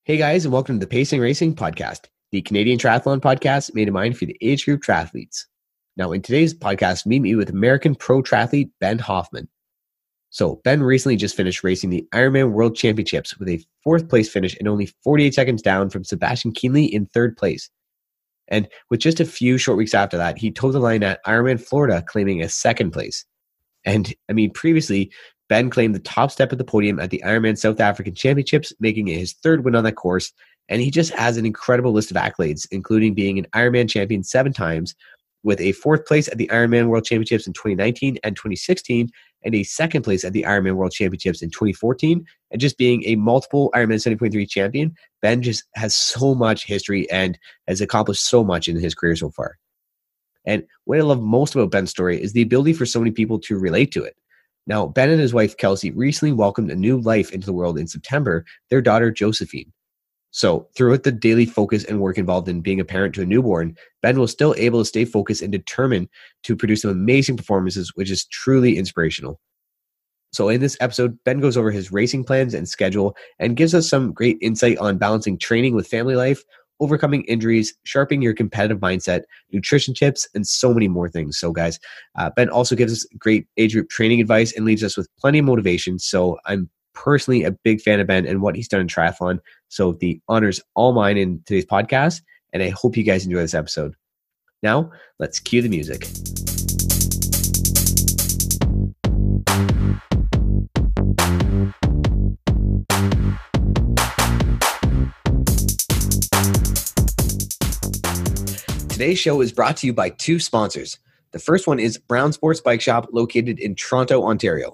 Hey guys, and welcome to the Pacing Racing Podcast, the Canadian triathlon podcast made in mind for the age group triathletes. Now, in today's podcast, we meet with American pro triathlete Ben Hoffman. So, Ben recently just finished racing the Ironman World Championships with a fourth place finish and only 48 seconds down from Sebastian Kienle in third place. And with just a few short weeks after that, he toed the line at Ironman Florida, claiming a second place. And previously, Ben claimed the top step at the podium at the Ironman South African Championships, making it his third win on that course. And he just has an incredible list of accolades, including being an Ironman champion 7 times, with a fourth place at the Ironman World Championships in 2019 and 2016, and a second place at the Ironman World Championships in 2014. And just being a multiple Ironman 70.3 champion, Ben just has so much history and has accomplished so much in his career so far. And what I love most about Ben's story is the ability for so many people to relate to it. Now, Ben and his wife, Kelsey, recently welcomed a new life into the world in September, their daughter, Josephine. So throughout the daily focus and work involved in being a parent to a newborn, Ben was still able to stay focused and determined to produce some amazing performances, which is truly inspirational. So in this episode, Ben goes over his racing plans and schedule and gives us some great insight on balancing training with family life, overcoming injuries, sharpening your competitive mindset, nutrition tips, and so many more things. So guys, Ben also gives us great age group training advice and leaves us with plenty of motivation. So I'm personally a big fan of Ben and what he's done in triathlon. So the honor's all mine in today's podcast, and I hope you guys enjoy this episode. Now, let's cue the music. Today's show is brought to you by 2 sponsors. The first one is Brown Sports Bike Shop located in Toronto, Ontario.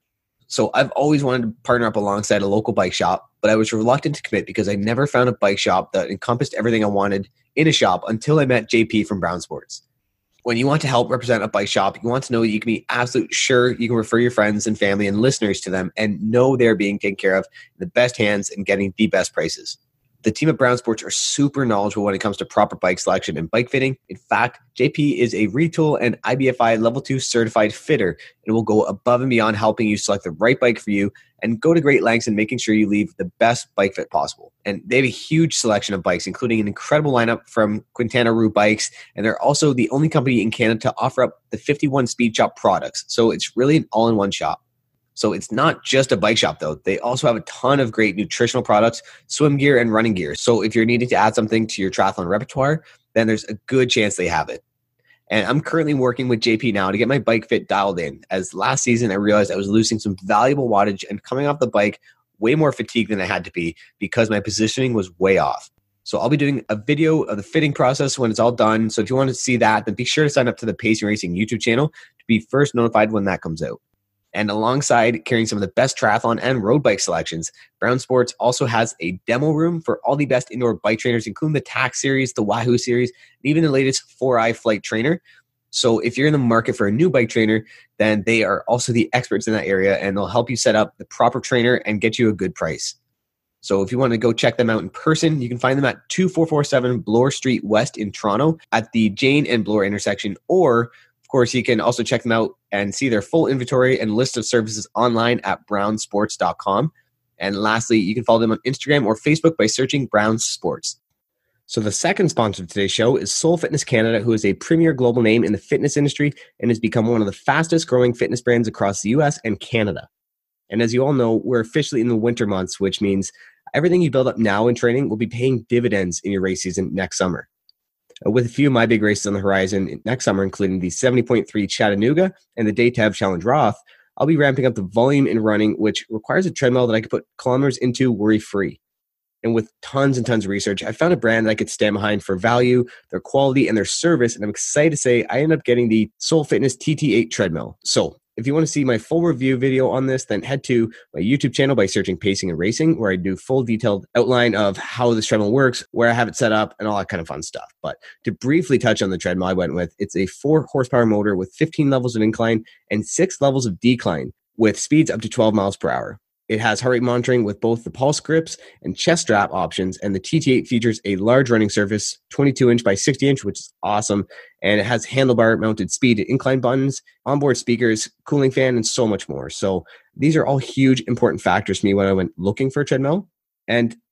So I've always wanted to partner up alongside a local bike shop, but I was reluctant to commit because I never found a bike shop that encompassed everything I wanted in a shop until I met JP from Brown Sports. When you want to help represent a bike shop, you want to know that you can be absolutely sure you can refer your friends and family and listeners to them and know they're being taken care of in the best hands and getting the best prices. The team at Brown Sports are super knowledgeable when it comes to proper bike selection and bike fitting. In fact, JP is a Retool and IBFI Level 2 certified fitter and will go above and beyond helping you select the right bike for you and go to great lengths in making sure you leave the best bike fit possible. And they have a huge selection of bikes, including an incredible lineup from Quintana Roo bikes. And they're also the only company in Canada to offer up the 51 Speed Shop products. So it's really an all-in-one shop. So it's not just a bike shop, though. They also have a ton of great nutritional products, swim gear, and running gear. So if you're needing to add something to your triathlon repertoire, then there's a good chance they have it. And I'm currently working with JP now to get my bike fit dialed in, as last season I realized I was losing some valuable wattage and coming off the bike way more fatigued than I had to be because my positioning was way off. So I'll be doing a video of the fitting process when it's all done. So if you want to see that, then be sure to sign up to the Pacing Racing YouTube channel to be first notified when that comes out. And alongside carrying some of the best triathlon and road bike selections, Brown Sports also has a demo room for all the best indoor bike trainers, including the TAC series, the Wahoo series, and even the latest 4i Flight trainer. So if you're in the market for a new bike trainer, then they are also the experts in that area, and they'll help you set up the proper trainer and get you a good price. So if you want to go check them out in person, you can find them at 2447 Bloor Street West in Toronto at the Jane and Bloor intersection, or of course, you can also check them out and see their full inventory and list of services online at brownsports.com. And lastly, you can follow them on Instagram or Facebook by searching Brown Sports. So the second sponsor of today's show is Soul Fitness Canada, who is a premier global name in the fitness industry and has become one of the fastest growing fitness brands across the US and Canada. And as you all know, we're officially in the winter months, which means everything you build up now in training will be paying dividends in your race season next summer. With a few of my big races on the horizon next summer, including the 70.3 Chattanooga and the Daytab Challenge Roth, I'll be ramping up the volume in running, which requires a treadmill that I can put kilometers into worry-free. And with tons and tons of research, I found a brand that I could stand behind for value, their quality, and their service. And I'm excited to say I ended up getting the Soul Fitness TT8 treadmill. So if you want to see my full review video on this, then head to my YouTube channel by searching Pacing and Racing, where I do full detailed outline of how this treadmill works, where I have it set up, and all that kind of fun stuff. But to briefly touch on the treadmill I went with, it's a 4 horsepower motor with 15 levels of incline and 6 levels of decline with speeds up to 12 miles per hour. It has heart rate monitoring with both the pulse grips and chest strap options, and the TT8 features a large running surface, 22-inch by 60-inch, which is awesome, and it has handlebar-mounted speed and incline buttons, onboard speakers, cooling fan, and so much more. So these are all huge, important factors for me when I went looking for a treadmill. And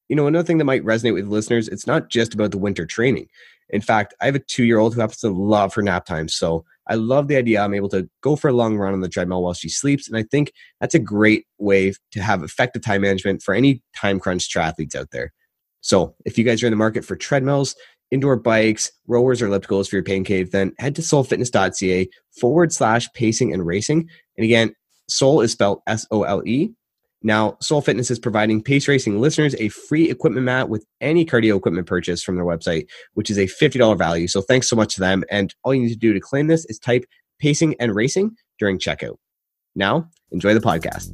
Another thing that might resonate with listeners, it's not just about the winter training. In fact, I have a 2-year-old who happens to love her nap time. So I love the idea I'm able to go for a long run on the treadmill while she sleeps. And I think that's a great way to have effective time management for any time crunch triathletes out there. So if you guys are in the market for treadmills, indoor bikes, rowers, or ellipticals for your pain cave, then head to solefitness.ca/pacing and racing. And again, Sol is spelled SOLE. Now, Sol Fitness is providing Pace Racing listeners a free equipment mat with any cardio equipment purchase from their website, which is a $50 value. So thanks so much to them. And all you need to do to claim this is type pacing and racing during checkout. Now, enjoy the podcast.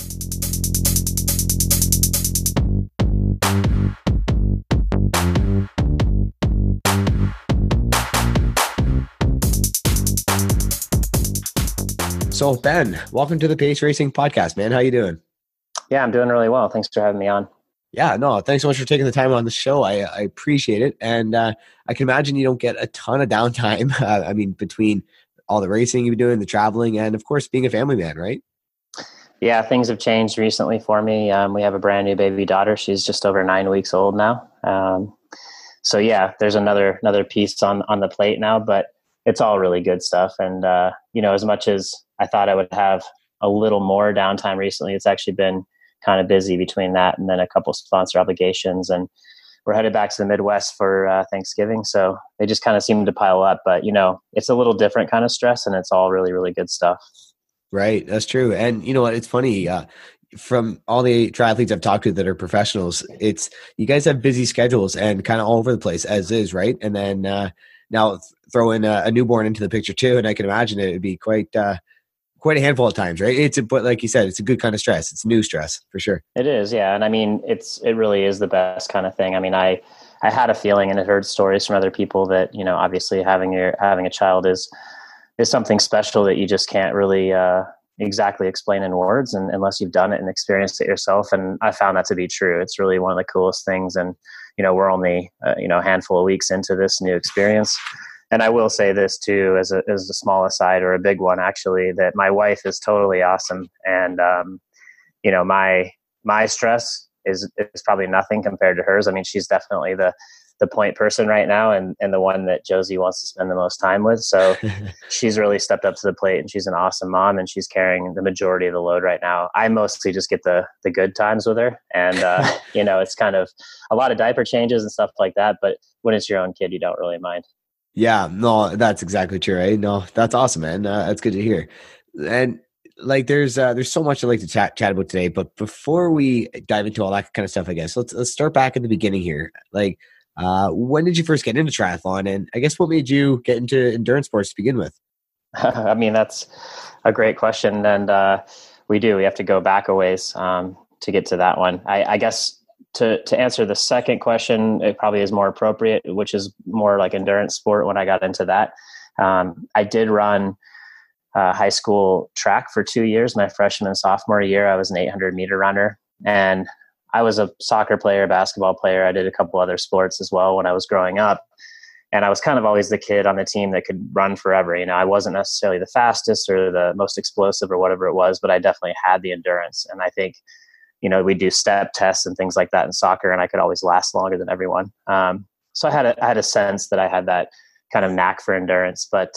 So Ben, welcome to the Pace Racing podcast, man. How you doing? Yeah, I'm doing really well. Thanks for having me on. Yeah, no, thanks so much for taking the time on the show. I appreciate it. And I can imagine you don't get a ton of downtime. Between all the racing you've been doing, the traveling, and of course, being a family man, right? Yeah, things have changed recently for me. We have a brand new baby daughter. She's just over 9 weeks old now. So yeah, there's another piece on the plate now, but it's all really good stuff. And, as much as I thought I would have a little more downtime recently, it's actually been kind of busy between that and then a couple sponsor obligations. And we're headed back to the Midwest for Thanksgiving. So they just kind of seem to pile up, but it's a little different kind of stress, and it's all really, really good stuff. Right. That's true. And you know what? It's funny, from all the triathletes I've talked to that are professionals, it's you guys have busy schedules and kind of all over the place as is, right? And then now throw in a newborn into the picture too. And I can imagine it would be quite a handful of times, right? But like you said, it's a good kind of stress. It's new stress for sure. It is. Yeah. And it really is the best kind of thing. I had a feeling and had heard stories from other people that, obviously having a child is something special that you just can't really exactly explain in words and unless you've done it and experienced it yourself. And I found that to be true. It's really one of the coolest things. And, we're only, a handful of weeks into this new experience. And I will say this too, as a small aside, or a big one actually, that my wife is totally awesome. And, my stress is probably nothing compared to hers. She's definitely the point person right now and the one that Josie wants to spend the most time with. So she's really stepped up to the plate, and she's an awesome mom, and she's carrying the majority of the load right now. I mostly just get the good times with her. And, it's kind of a lot of diaper changes and stuff like that. But when it's your own kid, you don't really mind. Yeah, no, that's exactly true. Right? No, that's awesome, man. That's good to hear. And like, there's so much I'd like to chat about today. But before we dive into all that kind of stuff, I guess let's start back at the beginning here. Like, when did you first get into triathlon, and I guess what made you get into endurance sports to begin with? That's a great question, and we have to go back a ways to get to that one. I guess. To answer the second question, it probably is more appropriate, which is more like endurance sport. When I got into that, I did run high school track for 2 years. My freshman and sophomore year, I was an 800-meter runner, and I was a soccer player, basketball player. I did a couple other sports as well when I was growing up, and I was kind of always the kid on the team that could run forever. I wasn't necessarily the fastest or the most explosive or whatever it was, but I definitely had the endurance. And I think we do step tests and things like that in soccer, and I could always last longer than everyone. So I had a sense that I had that kind of knack for endurance. But,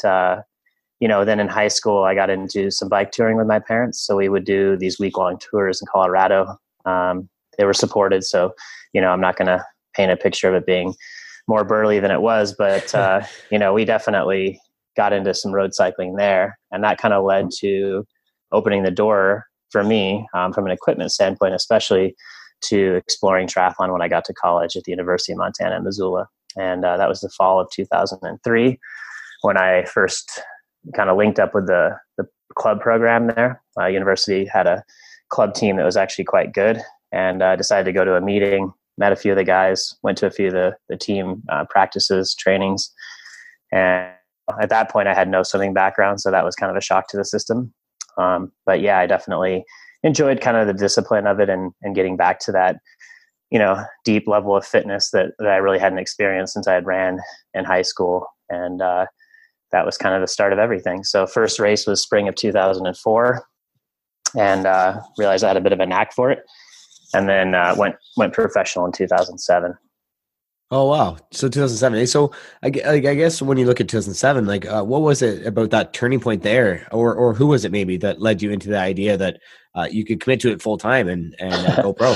then in high school, I got into some bike touring with my parents. So we would do these week-long tours in Colorado. They were supported. So, I'm not going to paint a picture of it being more burly than it was. But, we definitely got into some road cycling there. And that kind of led to opening the door for me, from an equipment standpoint, especially to exploring triathlon when I got to college at the University of Montana in Missoula. And that was the fall of 2003 when I first kind of linked up with the club program there. University had a club team that was actually quite good, and decided to go to a meeting, met a few of the guys, went to a few of the team practices, trainings. And at that point, I had no swimming background, so that was kind of a shock to the system. But yeah, I definitely enjoyed kind of the discipline of it and getting back to that, deep level of fitness that I really hadn't experienced since I had ran in high school. And that was kind of the start of everything. So first race was spring of 2004, and realized I had a bit of a knack for it. and then went professional in 2007. Oh, wow. So 2007. So I guess when you look at 2007, what was it about that turning point there, or who was it maybe that led you into the idea that you could commit to it full time and go pro?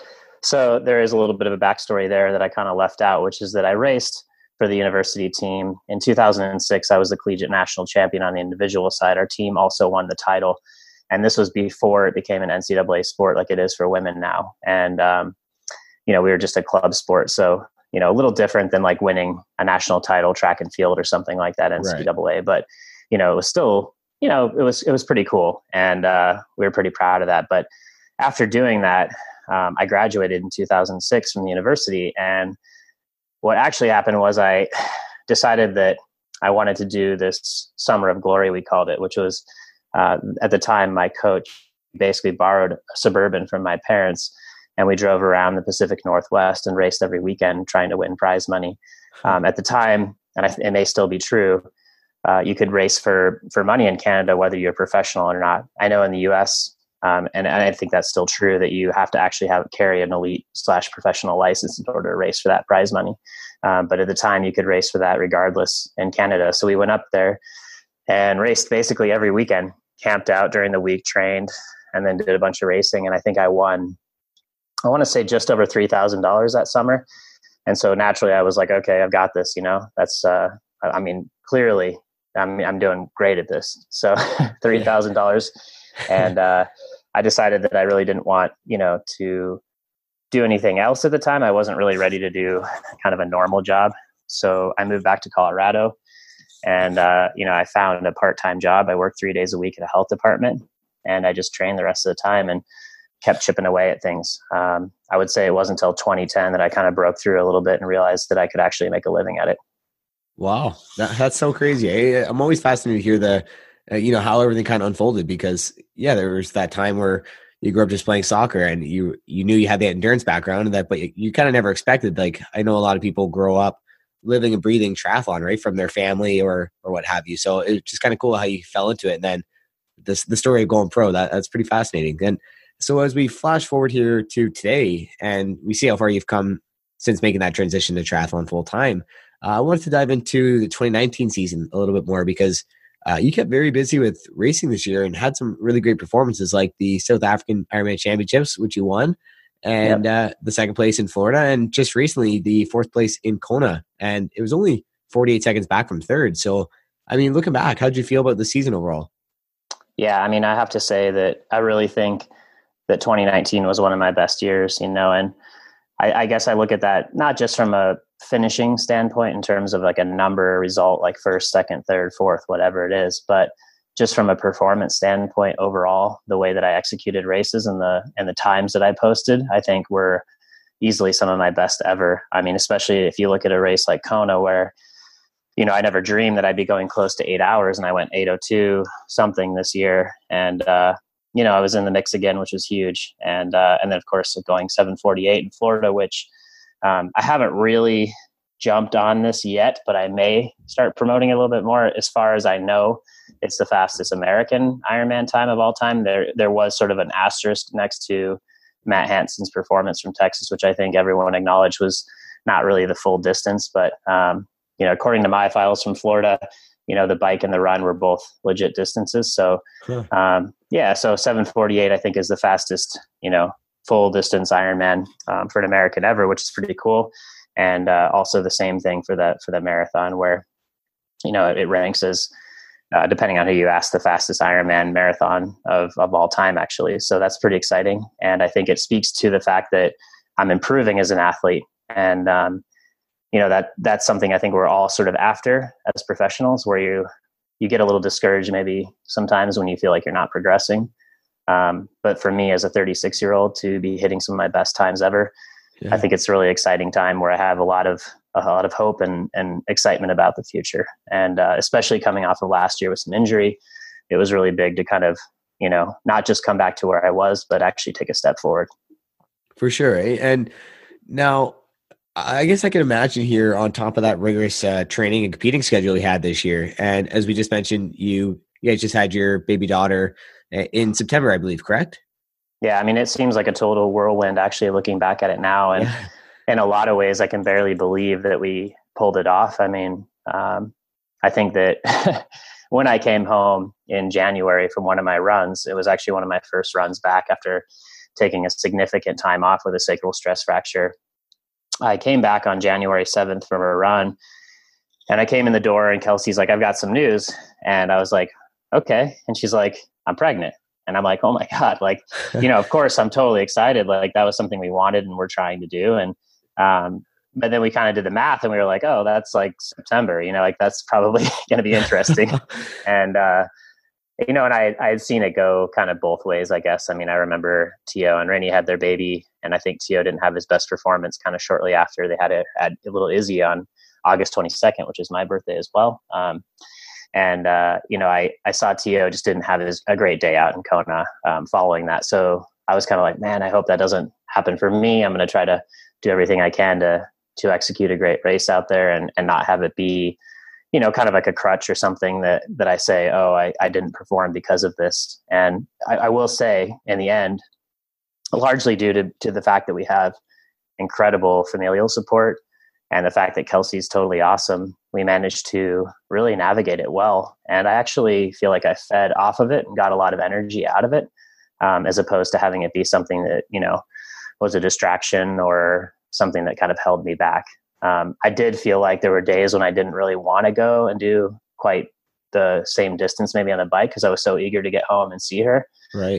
So there is a little bit of a backstory there that I kind of left out, which is that I raced for the university team. In 2006, I was the collegiate national champion on the individual side. Our team also won the title. And this was before it became an NCAA sport like it is for women now. And, we were just a club sport. So, a little different than like winning a national title, track and field or something like that, NCAA. Right. But, it was still, it was pretty cool. And we were pretty proud of that. But after doing that, I graduated in 2006 from the university. And what actually happened was I decided that I wanted to do this Summer of Glory, we called it, which was at the time my coach basically borrowed a Suburban from my parents, and we drove around the Pacific Northwest and raced every weekend trying to win prize money. At the time, and it may still be true, you could race for money in Canada whether you're professional or not. I know in the US, and I think that's still true, that you have to actually carry an elite/professional license in order to race for that prize money. But at the time, you could race for that regardless in Canada. So we went up there and raced basically every weekend, camped out during the week, trained, and then did a bunch of racing. And I think I won, I want to say just over $3,000 that summer. And so naturally I was like, okay, I've got this, that's, clearly I'm doing great at this. So $3,000. And, I decided that I really didn't want, to do anything else at the time. I wasn't really ready to do kind of a normal job. So I moved back to Colorado and, I found a part-time job. I worked 3 days a week at a health department, and I just trained the rest of the time and kept chipping away at things. I would say it wasn't until 2010 that I kind of broke through a little bit and realized that I could actually make a living at it. Wow. That's so crazy. I'm always fascinated to hear how everything kind of unfolded, because there was that time where you grew up just playing soccer and you knew you had the endurance background and that, but you kind of never expected, I know a lot of people grow up living and breathing triathlon, right, from their family or what have you. So it's just kind of cool how you fell into it. And then the story of going pro, that's pretty fascinating. And so as we flash forward here to today and we see how far you've come since making that transition to triathlon full time, I wanted to dive into the 2019 season a little bit more, because you kept very busy with racing this year and had some really great performances, like the South African Ironman Championships, which you won, and the second place in Florida, and just recently the fourth place in Kona. And it was only 48 seconds back from third. So, looking back, how did you feel about the season overall? Yeah, I have to say that I really think that 2019 was one of my best years, and I guess I look at that not just from a finishing standpoint in terms of like a number result, like first, second, third, fourth, whatever it is, but just from a performance standpoint overall, the way that I executed races and the times that I posted, I think were easily some of my best ever. Especially if you look at a race like Kona, where, I never dreamed that I'd be going close to 8 hours, and I went 8:02 something this year. And, I was in the mix again, which was huge. And then of course going 7:48 in Florida, which, I haven't really jumped on this yet, but I may start promoting it a little bit more. As far as I know, it's the fastest American Ironman time of all time. There was sort of an asterisk next to Matt Hansen's performance from Texas, which I think everyone acknowledged was not really the full distance. But, according to my files from Florida, the bike and the run were both legit distances. So, so 7:48, I think, is the fastest, full distance Ironman for an American ever, which is pretty cool. And also the same thing for the marathon, where, it ranks as, depending on who you ask, the fastest Ironman marathon of all time, actually. So that's pretty exciting. And I think it speaks to the fact that I'm improving as an athlete. And, that's something I think we're all sort of after as professionals, where you get a little discouraged maybe sometimes when you feel like you're not progressing. But for me as a 36-year-old to be hitting some of my best times ever, I think it's a really exciting time where I have a lot of hope and excitement about the future. And especially coming off of last year with some injury, it was really big to kind of, not just come back to where I was, but actually take a step forward. For sure. And now, I guess I can imagine here, on top of that rigorous training and competing schedule you had this year, and as we just mentioned, you guys just had your baby daughter in September, I believe, correct? Yeah. I mean, it seems like a total whirlwind actually looking back at it now. And in a lot of ways, I can barely believe that we pulled it off. I mean, I think that when I came home in January from one of my runs, it was actually one of my first runs back after taking a significant time off with a sacral stress fracture. I came back on January 7th from a run, and I came in the door and Kelsey's like, I've got some news. And I was like, okay. And she's like, I'm pregnant. And I'm like, oh my God, like, of course I'm totally excited. Like that was something we wanted and we're trying to do. And, but then we kind of did the math and we were like, oh, that's like September, like that's probably going to be interesting. And, and I had seen it go kind of both ways, I guess. I mean, I remember Tio and Rainey had their baby, and I think Tio didn't have his best performance kind of shortly after. They had a little Izzy on August 22nd, which is my birthday as well. I saw Tio just didn't have a great day out in Kona following that. So I was kind of like, man, I hope that doesn't happen for me. I'm going to try to do everything I can to execute a great race out there and not have it be, kind of like a crutch or something that I say, oh, I didn't perform because of this. And I will say in the end, largely due to the fact that we have incredible familial support and the fact that Kelsey's totally awesome, we managed to really navigate it well. And I actually feel like I fed off of it and got a lot of energy out of it, as opposed to having it be something that, was a distraction or something that kind of held me back. I did feel like there were days when I didn't really want to go and do quite the same distance maybe on the bike because I was so eager to get home and see her. Right.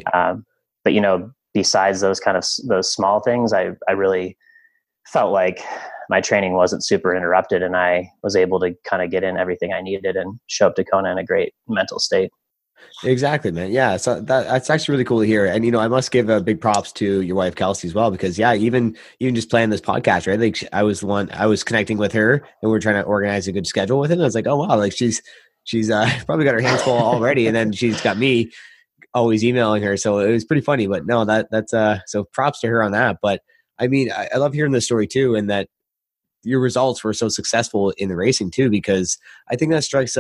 But, besides those those small things, I really felt like my training wasn't super interrupted and I was able to kind of get in everything I needed and show up to Kona in a great mental state. Exactly, man. Yeah. So that's actually really cool to hear. And, I must give a big props to your wife, Kelsey, as well, because even just playing this podcast, right? Like I was connecting with her and we are trying to organize a good schedule with it. And I was like, oh, wow, like she's probably got her hands full already. And then she's got me always emailing her. So it was pretty funny, but no, that's so props to her on that. But I mean, I love hearing this story too. And that your results were so successful in the racing too, because I think that strikes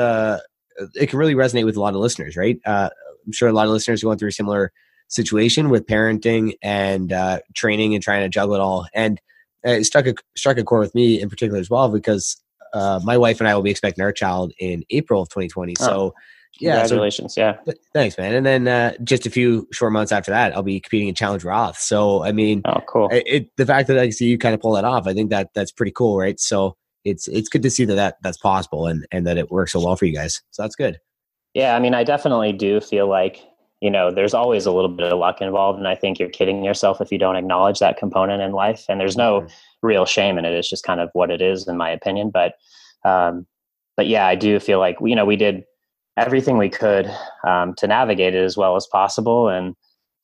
it can really resonate with a lot of listeners, right? I'm sure a lot of listeners are going through a similar situation with parenting and training and trying to juggle it all. And it struck a chord with me in particular as well, because my wife and I will be expecting our child in April of 2020. So yeah, congratulations. Thanks, man. And then just a few short months after that, I'll be competing in Challenge Roth. So, I mean, oh, cool. The fact that I see you kind of pull that off, I think that's pretty cool, right? So it's good to see that's possible and that it works so well for you guys. So that's good. Yeah. I mean, I definitely do feel like, there's always a little bit of luck involved. And I think you're kidding yourself if you don't acknowledge that component in life. And there's no real shame in it. It's just kind of what it is, in my opinion. But yeah, I do feel like, we did everything we could to navigate it as well as possible. And,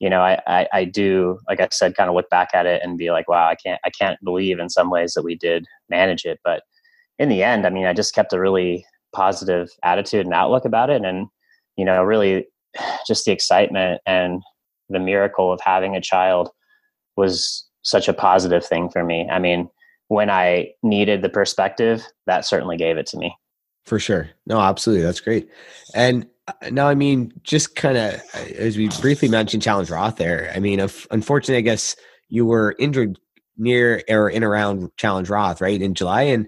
I do, like I said, kind of look back at it and be like, wow, I can't believe in some ways that we did manage it. But in the end, I mean, I just kept a really positive attitude and outlook about it. And, really just the excitement and the miracle of having a child was such a positive thing for me. I mean, when I needed the perspective, that certainly gave it to me. For sure. No, absolutely. That's great. And now, I mean, just kind of, as we briefly mentioned Challenge Roth there, I mean, unfortunately, I guess you were injured near or in around Challenge Roth, right, in July. And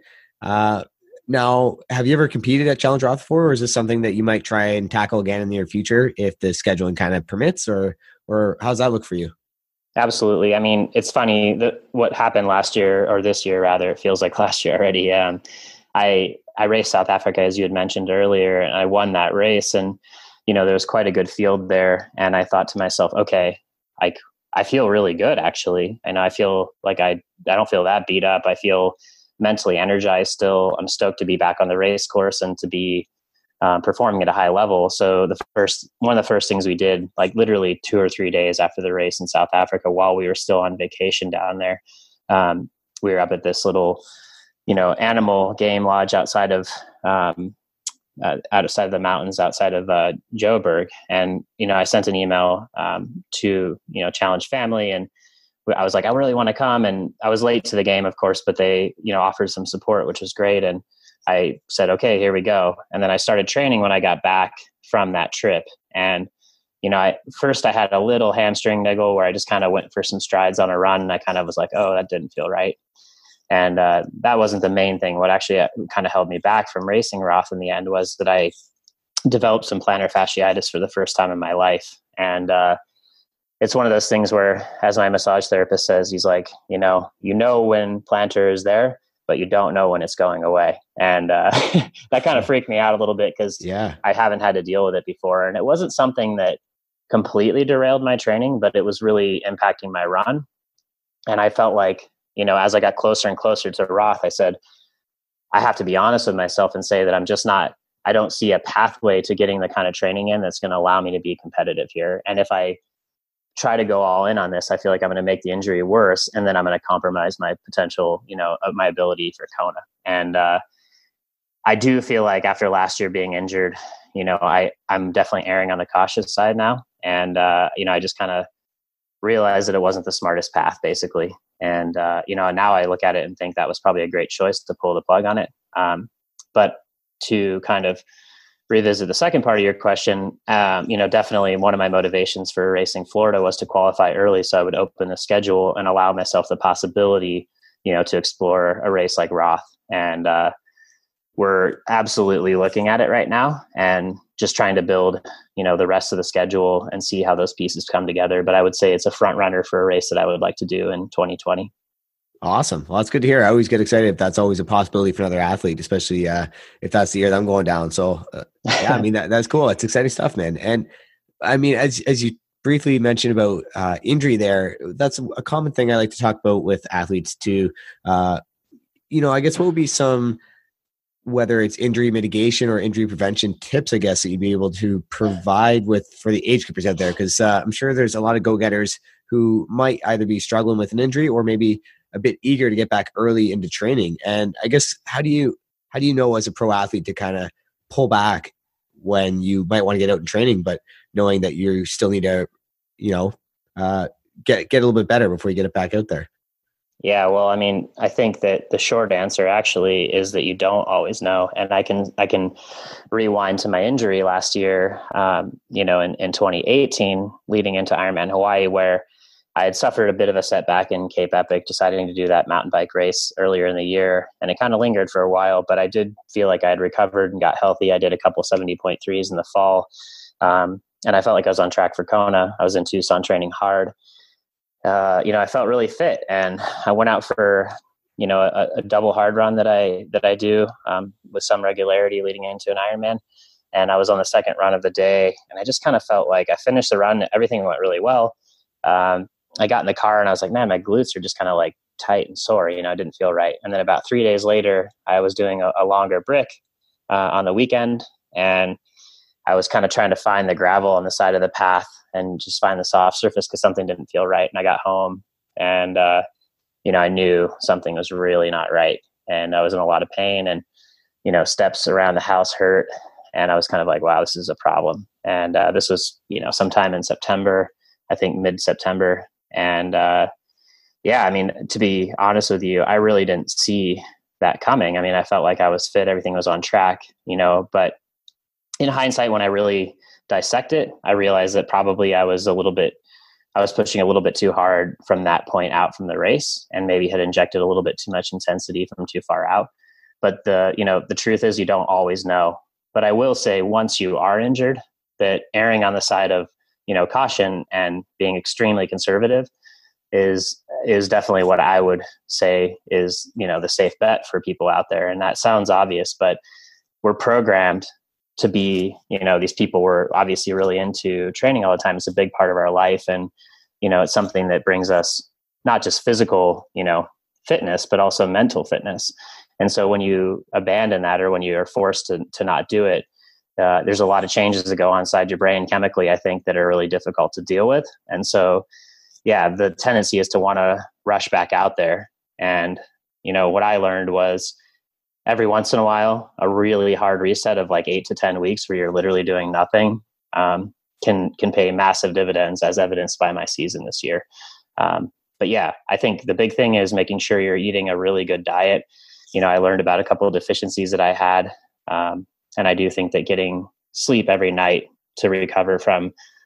now, have you ever competed at Challenge Roth before, or is this something that you might try and tackle again in the near future if the scheduling kind of permits, or how's that look for you? Absolutely. I mean, it's funny that what happened last year, or this year rather, it feels like last year already. I raced South Africa, as you had mentioned earlier, and I won that race. And, there was quite a good field there. And I thought to myself, okay, I feel really good, actually. And I feel like I don't feel that beat up. I feel mentally energized still. I'm stoked to be back on the race course and to be performing at a high level. So one of the first things we did, like literally 2 or 3 days after the race in South Africa, while we were still on vacation down there, we were up at this little, animal game lodge outside of the mountains outside of Joburg. And, I sent an email to, Challenge family, and I was like, I really want to come. And I was late to the game, of course, but they, offered some support, which was great. And I said, okay, here we go. And then I started training when I got back from that trip. And, First I had a little hamstring niggle where I just kind of went for some strides on a run, and I kind of was like, oh, that didn't feel right. And that wasn't the main thing. What actually kind of held me back from racing Roth in the end was that I developed some plantar fasciitis for the first time in my life. And it's one of those things where, as my massage therapist says, he's like, when plantar is there, but you don't know when it's going away. And that kind of freaked me out a little bit because I haven't had to deal with it before. And it wasn't something that completely derailed my training, but it was really impacting my run. And I felt like, as I got closer and closer to Roth, I said, I have to be honest with myself and say that I don't see a pathway to getting the kind of training in that's going to allow me to be competitive here. And if I try to go all in on this, I feel like I'm going to make the injury worse, and then I'm going to compromise my potential, of my ability for Kona. And I do feel like after last year being injured, I'm definitely erring on the cautious side now. And, I just kind of realized that it wasn't the smartest path, basically. And, now I look at it and think that was probably a great choice to pull the plug on it. But to kind of revisit the second part of your question, definitely one of my motivations for racing Florida was to qualify early so I would open the schedule and allow myself the possibility, to explore a race like Roth. And we're absolutely looking at it right now and just trying to build, the rest of the schedule and see how those pieces come together. But I would say it's a front runner for a race that I would like to do in 2020. Awesome. Well, that's good to hear. I always get excited if that's always a possibility for another athlete, especially if that's the year that I'm going down. So I mean, that's cool. It's exciting stuff, man. And I mean, as you briefly mentioned about injury there, that's a common thing I like to talk about with athletes too. I guess what would be some, whether it's injury mitigation or injury prevention tips, I guess, that you'd be able to provide for the age groupers out there? Because I'm sure there's a lot of go-getters who might either be struggling with an injury or maybe a bit eager to get back early into training. And I guess, how do you know as a pro athlete to kind of pull back when you might want to get out in training, but knowing that you still need to, get a little bit better before you get it back out there? Yeah, well, I mean, I think that the short answer actually is that you don't always know. And I can rewind to my injury last year, in 2018, leading into Ironman Hawaii, where I had suffered a bit of a setback in Cape Epic, deciding to do that mountain bike race earlier in the year. And it kind of lingered for a while, but I did feel like I had recovered and got healthy. I did a couple 70.3s in the fall. And I felt like I was on track for Kona. I was in Tucson training hard. I felt really fit, and I went out for, a double hard run that I do with some regularity leading into an Ironman. And I was on the second run of the day, and I just kind of felt like I finished the run. Everything went really well. I got in the car and I was like, man, my glutes are just kind of like tight and sore. I didn't feel right. And then about 3 days later, I was doing a longer brick on the weekend, and I was kind of trying to find the gravel on the side of the path and just find the soft surface because something didn't feel right. And I got home and, I knew something was really not right, and I was in a lot of pain, and, steps around the house hurt. And I was kind of like, wow, this is a problem. And this was, sometime in September, I think mid-September. And to be honest with you, I really didn't see that coming. I mean, I felt like I was fit. Everything was on track, but in hindsight, when I really dissect it, I realized that probably I was pushing a little bit too hard from that point out from the race, and maybe had injected a little bit too much intensity from too far out. But the truth is, you don't always know. But I will say, once you are injured, that erring on the side of, caution and being extremely conservative is definitely what I would say is, the safe bet for people out there. And that sounds obvious, but we're programmed to be, these people were obviously really into training all the time. It's a big part of our life. And, it's something that brings us not just physical, fitness, but also mental fitness. And so when you abandon that, or when you are forced to not do it, there's a lot of changes that go on inside your brain chemically, I think, that are really difficult to deal with. And so, the tendency is to want to rush back out there. And, what I learned was, every once in a while, a really hard reset of like 8 to 10 weeks where you're literally doing nothing can pay massive dividends, as evidenced by my season this year. But I think the big thing is making sure you're eating a really good diet. I learned about a couple of deficiencies that I had. And I do think that getting sleep every night to recover from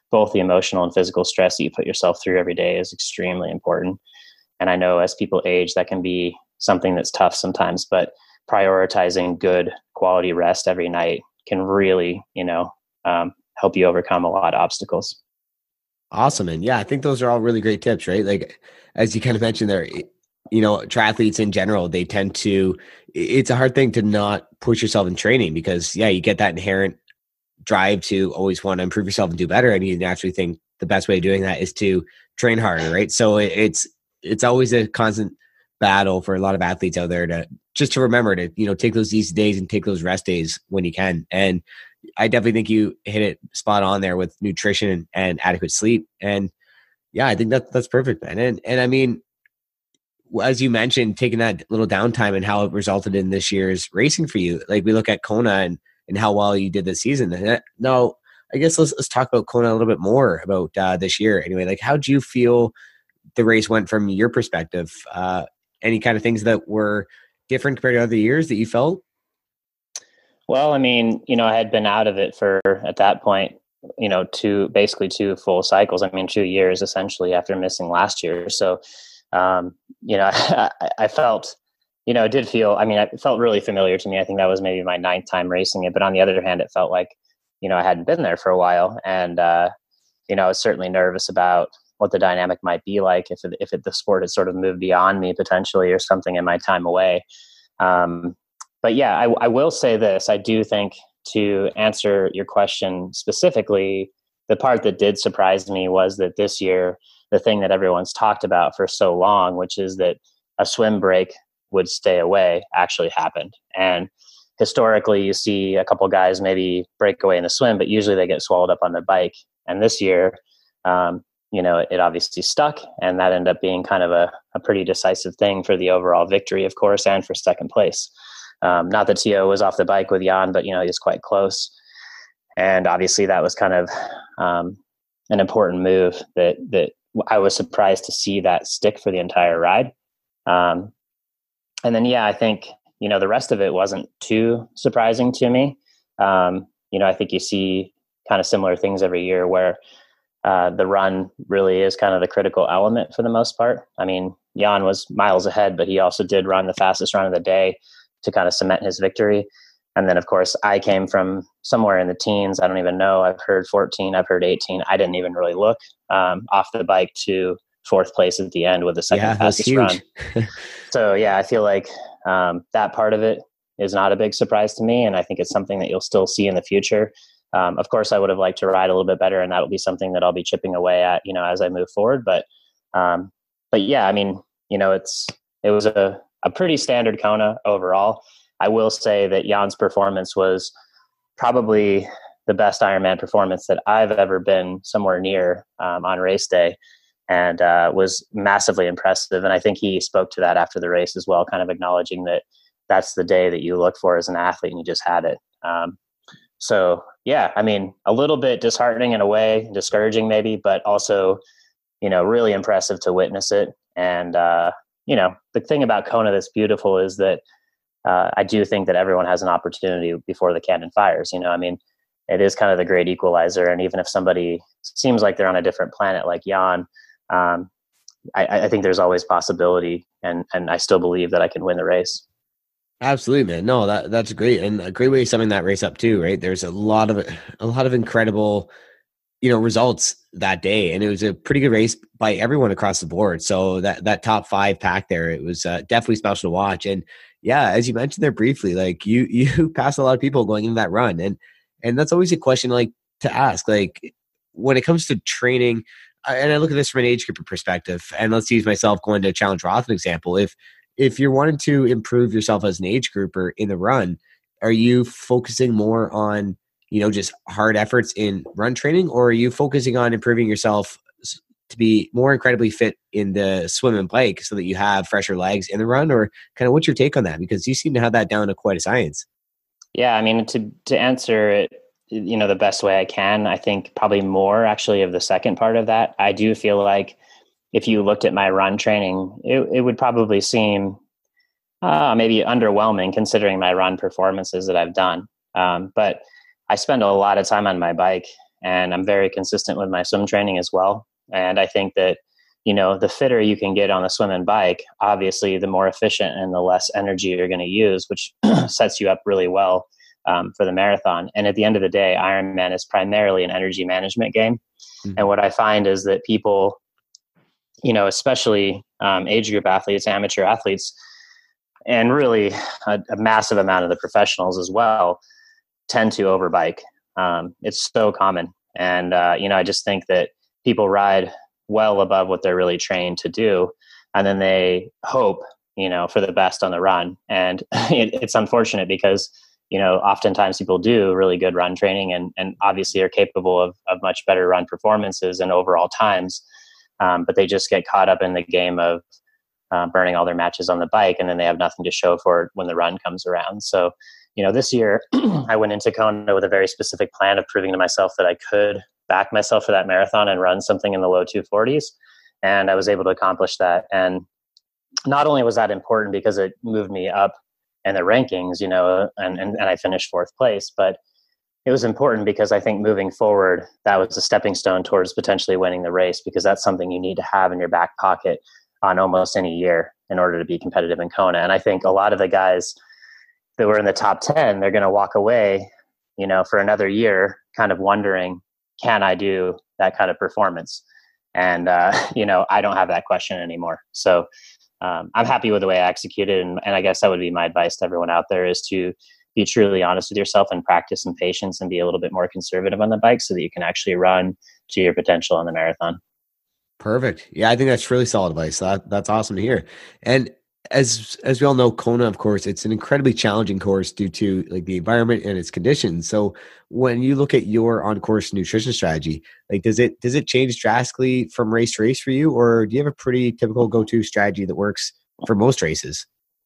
both the emotional and physical stress that you put yourself through every day is extremely important. And I know as people age, that can be something that's tough sometimes, but prioritizing good quality rest every night can really, help you overcome a lot of obstacles. Awesome. And yeah, I think those are all really great tips, right? Like, as you kind of mentioned there, triathletes in general, they tend to, it's a hard thing to not push yourself in training because, yeah, you get that inherent drive to always want to improve yourself and do better. And you naturally think the best way of doing that is to train harder, right? So it's always a constant battle for a lot of athletes out there to remember to, take those easy days and take those rest days when you can. And I definitely think you hit it spot on there with nutrition and adequate sleep. And yeah, I think that's perfect, man. And I mean, as you mentioned, taking that little downtime and how it resulted in this year's racing for you. Like we look at Kona and how well you did this season. Now, I guess let's talk about Kona a little bit more about this year. Anyway, like how do you feel the race went from your perspective? Any kind of things that were different compared to other years that you felt? Well, I mean, I had been out of it for, at that point, basically two full cycles. I mean, 2 years essentially after missing last year. So, I felt, it did feel, I mean, it felt really familiar to me. I think that was maybe my 9th time racing it. But on the other hand, it felt like, I hadn't been there for a while. And, I was certainly nervous about what the dynamic might be like if the sport had sort of moved beyond me potentially or something in my time away. But yeah, I will say this. I do think, to answer your question specifically, the part that did surprise me was that this year, the thing that everyone's talked about for so long, which is that a swim break would stay away, actually happened. And historically, you see a couple guys maybe break away in the swim, but usually they get swallowed up on the bike. And this year, it obviously stuck, and that ended up being kind of a pretty decisive thing for the overall victory, of course, and for second place. Not that Tio was off the bike with Jan, but, he was quite close. And obviously that was kind of an important move that I was surprised to see that stick for the entire ride. And then, yeah, I think, the rest of it wasn't too surprising to me. I think you see kind of similar things every year where the run really is kind of the critical element for the most part. I mean, Jan was miles ahead, but he also did run the fastest run of the day to kind of cement his victory. And then, of course, I came from somewhere in the teens. I don't even know. I've heard 14. I've heard 18. I didn't even really look off the bike to 4th place at the end with the second fastest run. So, yeah, I feel like that part of it is not a big surprise to me. And I think it's something that you'll still see in the future. Of course, I would have liked to ride a little bit better, and that will be something that I'll be chipping away at, as I move forward. But yeah, I mean, it was a pretty standard Kona overall. I will say that Jan's performance was probably the best Ironman performance that I've ever been somewhere near on race day, and was massively impressive. And I think he spoke to that after the race as well, kind of acknowledging that that's the day that you look for as an athlete, and you just had it. So yeah, I mean, a little bit disheartening in a way, discouraging maybe, but also, really impressive to witness it. And, the thing about Kona that's beautiful is that I do think that everyone has an opportunity before the cannon fires. I mean, it is kind of the great equalizer. And even if somebody seems like they're on a different planet like Jan, I think there's always possibility. And I still believe that I can win the race. Absolutely, man. No, that's great. And a great way of summing that race up too, right? There's a lot of incredible, results that day. And it was a pretty good race by everyone across the board. So that top 5 pack there, it was definitely special to watch. And yeah, as you mentioned there briefly, like you passed a lot of people going into that run. And that's always a question like to ask, like when it comes to training, and I look at this from an age group perspective, and let's use myself going to Challenge Roth an example. If you're wanting to improve yourself as an age grouper in the run, are you focusing more on, just hard efforts in run training, or are you focusing on improving yourself to be more incredibly fit in the swim and bike so that you have fresher legs in the run? Or kind of what's your take on that? Because you seem to have that down to quite a science. Yeah, I mean, to answer it, the best way I can, I think probably more actually of the second part of that. I do feel like if you looked at my run training, it would probably seem maybe underwhelming considering my run performances that I've done. But I spend a lot of time on my bike, and I'm very consistent with my swim training as well. And I think that, the fitter you can get on the swim and bike, obviously the more efficient and the less energy you're going to use, which sets you up really well for the marathon. And at the end of the day, Ironman is primarily an energy management game. Mm-hmm. And what I find is that people, especially age group athletes, amateur athletes, and really a massive amount of the professionals as well, tend to overbike. It's so common. And, I just think that people ride well above what they're really trained to do. And then they hope, for the best on the run. And it's unfortunate because, oftentimes people do really good run training and obviously are capable of much better run performances and overall times. But they just get caught up in the game of burning all their matches on the bike, and then they have nothing to show for it when the run comes around. So, this year I went into Kona with a very specific plan of proving to myself that I could back myself for that marathon and run something in the low 240s. And I was able to accomplish that. And not only was that important because it moved me up in the rankings, and I finished 4th place, but it was important because I think moving forward, that was a stepping stone towards potentially winning the race, because that's something you need to have in your back pocket on almost any year in order to be competitive in Kona. And I think a lot of the guys that were in the top 10, they're going to walk away, for another year kind of wondering, can I do that kind of performance? And, I don't have that question anymore. So I'm happy with the way I executed. And I guess that would be my advice to everyone out there, is to be truly honest with yourself and practice some patience and be a little bit more conservative on the bike so that you can actually run to your potential on the marathon. Perfect. Yeah, I think that's really solid advice. That's awesome to hear. And as we all know, Kona, of course, it's an incredibly challenging course due to the environment and its conditions. So when you look at your on-course nutrition strategy, does it change drastically from race to race for you, or do you have a pretty typical go-to strategy that works for most races?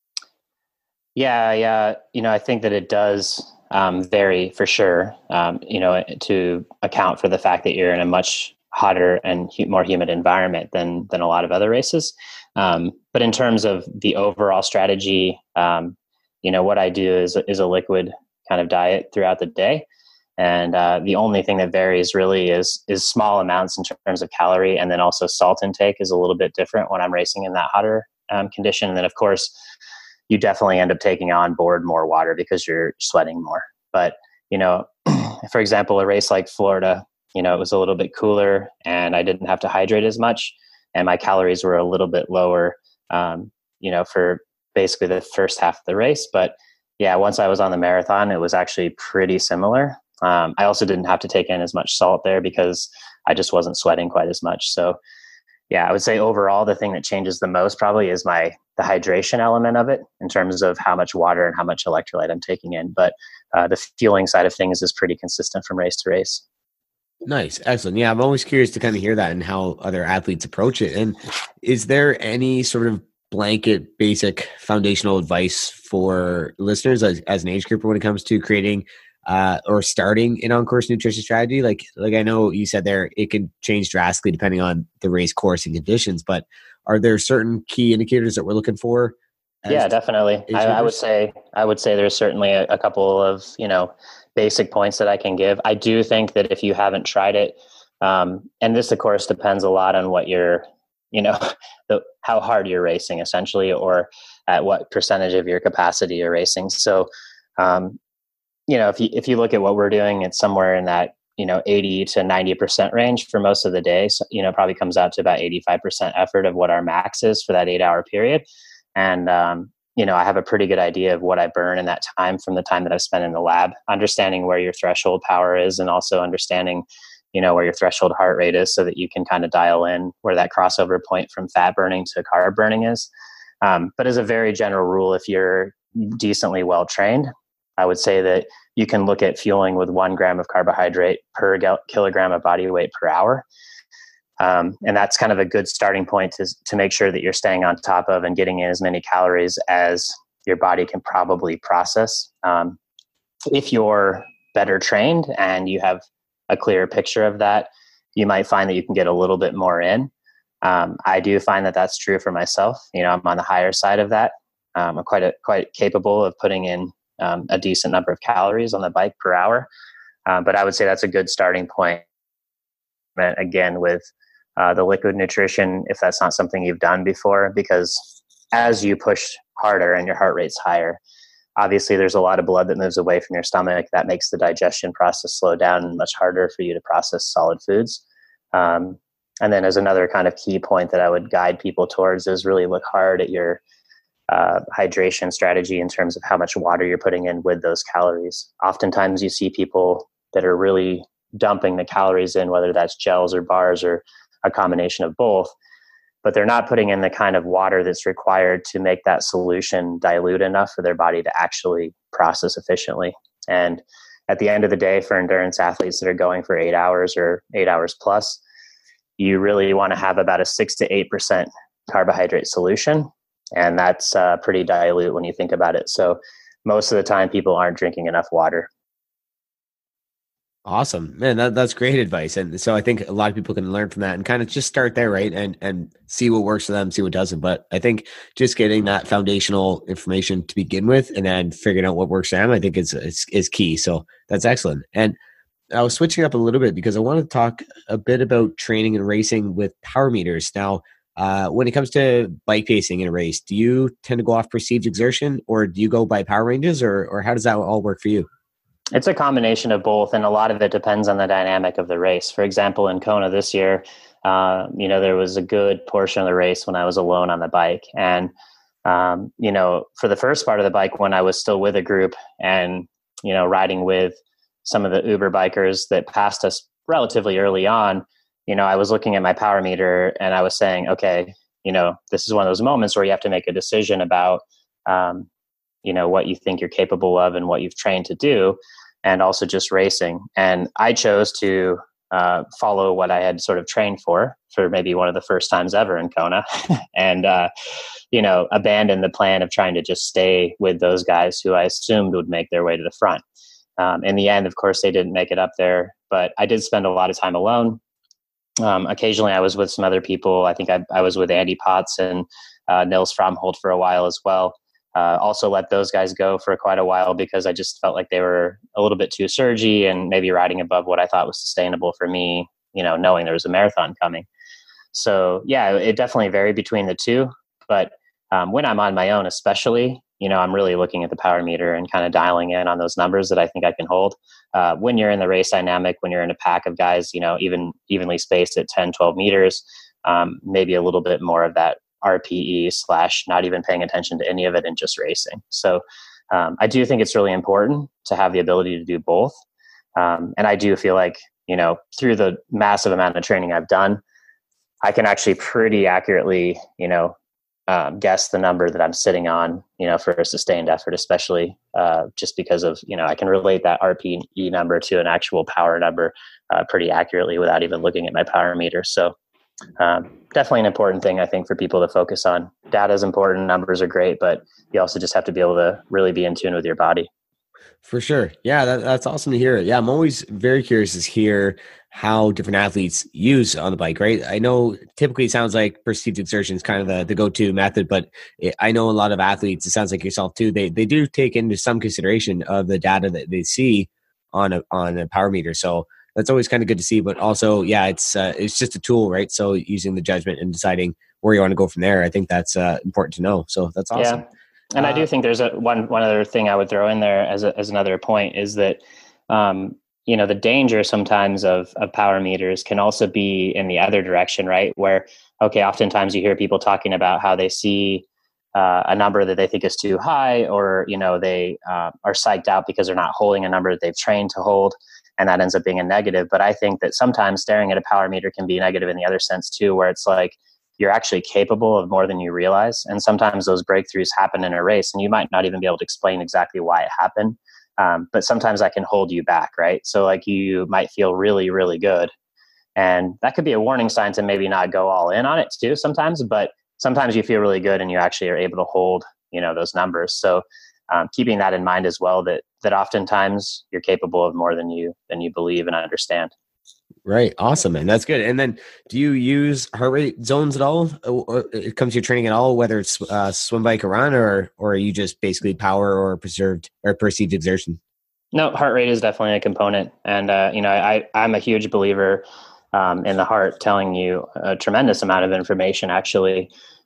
Yeah. I think that it does vary for sure, to account for the fact that you're in a much hotter and more humid environment than a lot of other races. But in terms of the overall strategy, what I do is a liquid kind of diet throughout the day. And the only thing that varies really is small amounts in terms of calorie. And then also salt intake is a little bit different when I'm racing in that hotter condition. And then of course, you definitely end up taking on board more water because you're sweating more. But, for example, a race like Florida, it was a little bit cooler and I didn't have to hydrate as much. And my calories were a little bit lower, for basically the first half of the race. But yeah, once I was on the marathon, it was actually pretty similar. I also didn't have to take in as much salt there because I just wasn't sweating quite as much. So yeah, I would say overall, the thing that changes the most probably is the hydration element of it in terms of how much water and how much electrolyte I'm taking in. But the fueling side of things is pretty consistent from race to race. Nice. Excellent. Yeah, I'm always curious to kind of hear that and how other athletes approach it. And is there any sort of blanket, basic, foundational advice for listeners as an age grouper when it comes to creating or starting an on-course nutrition strategy? Like I know you said there, it can change drastically depending on the race course and conditions, but are there certain key indicators that we're looking for? Yeah, definitely. I would say there's certainly a couple of, basic points that I can give. I do think that if you haven't tried it, and this of course depends a lot on what you're, how hard you're racing essentially, or at what percentage of your capacity you're racing. So, if you look at what we're doing, it's somewhere in that, 80 to 90% range for most of the day. So, probably comes out to about 85% effort of what our max is for that 8-hour period. And, I have a pretty good idea of what I burn in that time from the time that I've spent in the lab, understanding where your threshold power is and also understanding, where your threshold heart rate is so that you can kind of dial in where that crossover point from fat burning to carb burning is. But as a very general rule, if you're decently well trained, I would say that you can look at fueling with 1 gram of carbohydrate per kilogram of body weight per hour. And that's kind of a good starting point to make sure that you're staying on top of and getting in as many calories as your body can probably process. If you're better trained and you have a clearer picture of that, you might find that you can get a little bit more in. I do find that that's true for myself. I'm on the higher side of that. I'm quite capable of putting in a decent number of calories on the bike per hour. But I would say that's a good starting point. Again, with the liquid nutrition, if that's not something you've done before, because as you push harder and your heart rate's higher, obviously there's a lot of blood that moves away from your stomach. That makes the digestion process slow down and much harder for you to process solid foods. And then as another kind of key point that I would guide people towards is really look hard at your hydration strategy in terms of how much water you're putting in with those calories. Oftentimes you see people that are really dumping the calories in, whether that's gels or bars or a combination of both, but they're not putting in the kind of water that's required to make that solution dilute enough for their body to actually process efficiently. And at the end of the day, for endurance athletes that are going for 8 hours or 8 hours plus, you really want to have about a 6 to 8% carbohydrate solution. And that's pretty dilute when you think about it. So most of the time people aren't drinking enough water. Awesome, man. That's great advice. And so I think a lot of people can learn from that and kind of just start there, right? And see what works for them, see what doesn't. But I think just getting that foundational information to begin with and then figuring out what works for them, I think is key. So that's excellent. And I was switching up a little bit because I want to talk a bit about training and racing with power meters. Now, when it comes to bike pacing in a race, do you tend to go off perceived exertion or do you go by power ranges or how does that all work for you? It's a combination of both, and a lot of it depends on the dynamic of the race. For example, in Kona this year, there was a good portion of the race when I was alone on the bike. And, for the first part of the bike, when I was still with a group and, riding with some of the Uber bikers that passed us relatively early on, I was looking at my power meter and I was saying, okay, this is one of those moments where you have to make a decision about, what you think you're capable of and what you've trained to do, and also just racing. And I chose to follow what I had sort of trained for maybe one of the first times ever in Kona and, abandon the plan of trying to just stay with those guys who I assumed would make their way to the front. In the end, of course, they didn't make it up there, but I did spend a lot of time alone. Occasionally I was with some other people. I think I was with Andy Potts and Nils Framholt for a while as well. Also let those guys go for quite a while because I just felt like they were a little bit too surgy and maybe riding above what I thought was sustainable for me, knowing there was a marathon coming. So yeah, it definitely varied between the two. But when I'm on my own, especially, I'm really looking at the power meter and kind of dialing in on those numbers that I think I can hold. When you're in the race dynamic, when you're in a pack of guys, even evenly spaced at 10, 12 meters, maybe a little bit more of that RPE / not even paying attention to any of it and just racing. So I do think it's really important to have the ability to do both. And I do feel like, through the massive amount of training I've done, I can actually pretty accurately, guess the number that I'm sitting on, for a sustained effort, especially just because of, I can relate that RPE number to an actual power number pretty accurately without even looking at my power meter. So definitely an important thing, I think, for people to focus on. Data is important. Numbers are great, but you also just have to be able to really be in tune with your body. For sure. Yeah, that's awesome to hear. Yeah, I'm always very curious to hear how different athletes use on the bike, right? I know typically it sounds like perceived exertion is kind of the go-to method, but I know a lot of athletes, it sounds like yourself too, they do take into some consideration of the data that they see on a power meter. So that's always kind of good to see, but also, yeah, it's just a tool, right? So using the judgment and deciding where you want to go from there, I think that's important to know. So that's awesome. Yeah. And I do think there's one other thing I would throw in there as another point is that, the danger sometimes of power meters can also be in the other direction, right? Where, okay, oftentimes you hear people talking about how they see a number that they think is too high, or, they are psyched out because they're not holding a number that they've trained to hold. And that ends up being a negative. But I think that sometimes staring at a power meter can be negative in the other sense too, where it's like you're actually capable of more than you realize. And sometimes those breakthroughs happen in a race and you might not even be able to explain exactly why it happened. But sometimes that can hold you back, right? So like you might feel really, really good. And that could be a warning sign to maybe not go all in on it too sometimes. But sometimes you feel really good and you actually are able to hold, those numbers. So keeping that in mind as well, that oftentimes you're capable of more than you believe and understand. Right. Awesome, man. That's good. And then do you use heart rate zones at all? Or it comes to your training at all, whether it's swim, bike, or run, or are you just basically power or perceived exertion? No, heart rate is definitely a component. And, I'm a huge believer in the heart telling you a tremendous amount of information, actually.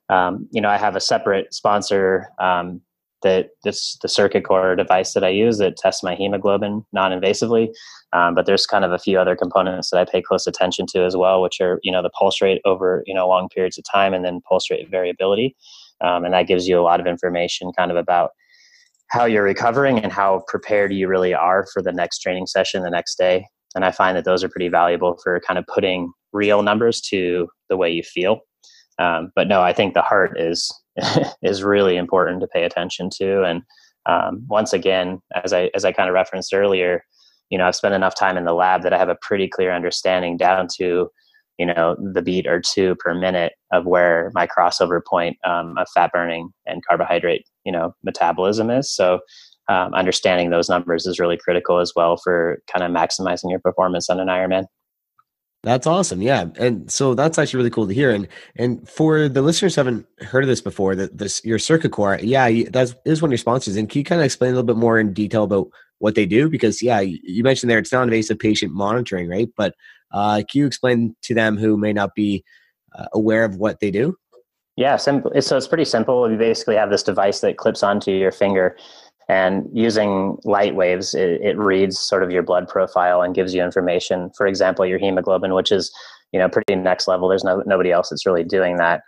I have a separate sponsor that this the circuit core device that I use that tests my hemoglobin non-invasively. But there's kind of a few other components that I pay close attention to as well, which are, the pulse rate over, long periods of time, and then pulse rate variability. And that gives you a lot of information kind of about how you're recovering and how prepared you really are for the next training session the next day. And I find that those are pretty valuable for kind of putting real numbers to the way you feel. But no, I think the heart is is really important to pay attention to. And once again, as I kind of referenced earlier, I've spent enough time in the lab that I have a pretty clear understanding down to the beat or two per minute of where my crossover point of fat burning and carbohydrate metabolism is. So understanding those numbers is really critical as well for kind of maximizing your performance on an Ironman. That's awesome. Yeah. And so that's actually really cool to hear. And for the listeners who haven't heard of this before, your circuit core, that is one of your sponsors. And can you kind of explain a little bit more in detail about what they do? Because you mentioned there it's non-invasive patient monitoring, right? But can you explain to them who may not be aware of what they do? Yeah, simple. So it's pretty simple. You basically have this device that clips onto your finger, and using light waves, it reads sort of your blood profile and gives you information. For example, your hemoglobin, which is pretty next level. There's nobody else that's really doing that,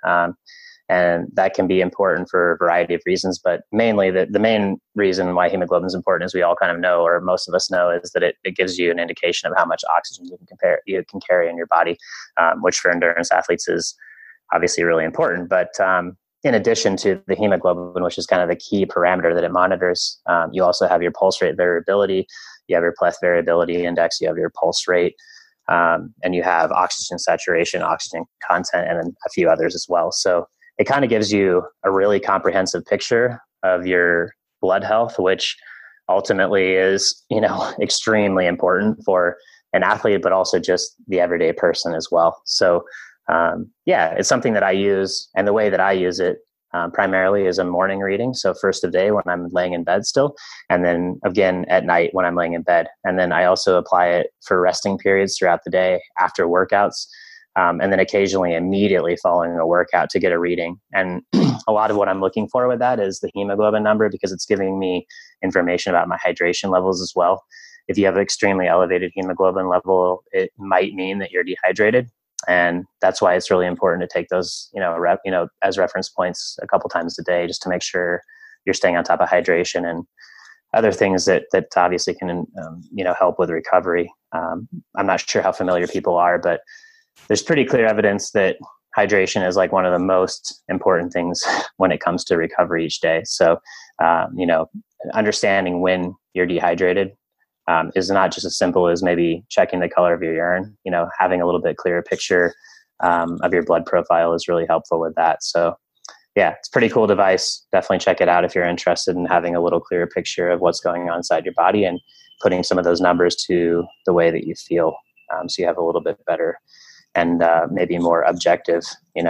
and that can be important for a variety of reasons. But mainly, the main reason why hemoglobin is important, as we all kind of know, or most of us know, is that it gives you an indication of how much oxygen you can carry in your body, which for endurance athletes is obviously really important. But in addition to the hemoglobin, which is kind of the key parameter that it monitors, you also have your pulse rate variability, you have your pleth variability index, you have your pulse rate, and you have oxygen saturation, oxygen content, and then a few others as well. So it kind of gives you a really comprehensive picture of your blood health, which ultimately is, extremely important for an athlete, but also just the everyday person as well. So it's something that I use, and the way that I use it primarily is a morning reading. So first of day when I'm laying in bed still, and then again at night when I'm laying in bed. And then I also apply it for resting periods throughout the day after workouts, and then occasionally immediately following a workout to get a reading. And a lot of what I'm looking for with that is the hemoglobin number, because it's giving me information about my hydration levels as well. If you have an extremely elevated hemoglobin level, it might mean that you're dehydrated. And that's why it's really important to take those, as reference points a couple times a day, just to make sure you're staying on top of hydration and other things that obviously can, help with recovery. I'm not sure how familiar people are, but there's pretty clear evidence that hydration is like one of the most important things when it comes to recovery each day. So, understanding when you're dehydrated is not just as simple as maybe checking the color of your urine. Having a little bit clearer picture of your blood profile is really helpful with that. So yeah, it's a pretty cool device. Definitely check it out if you're interested in having a little clearer picture of what's going on inside your body and putting some of those numbers to the way that you feel. So you have a little bit better and maybe more objective,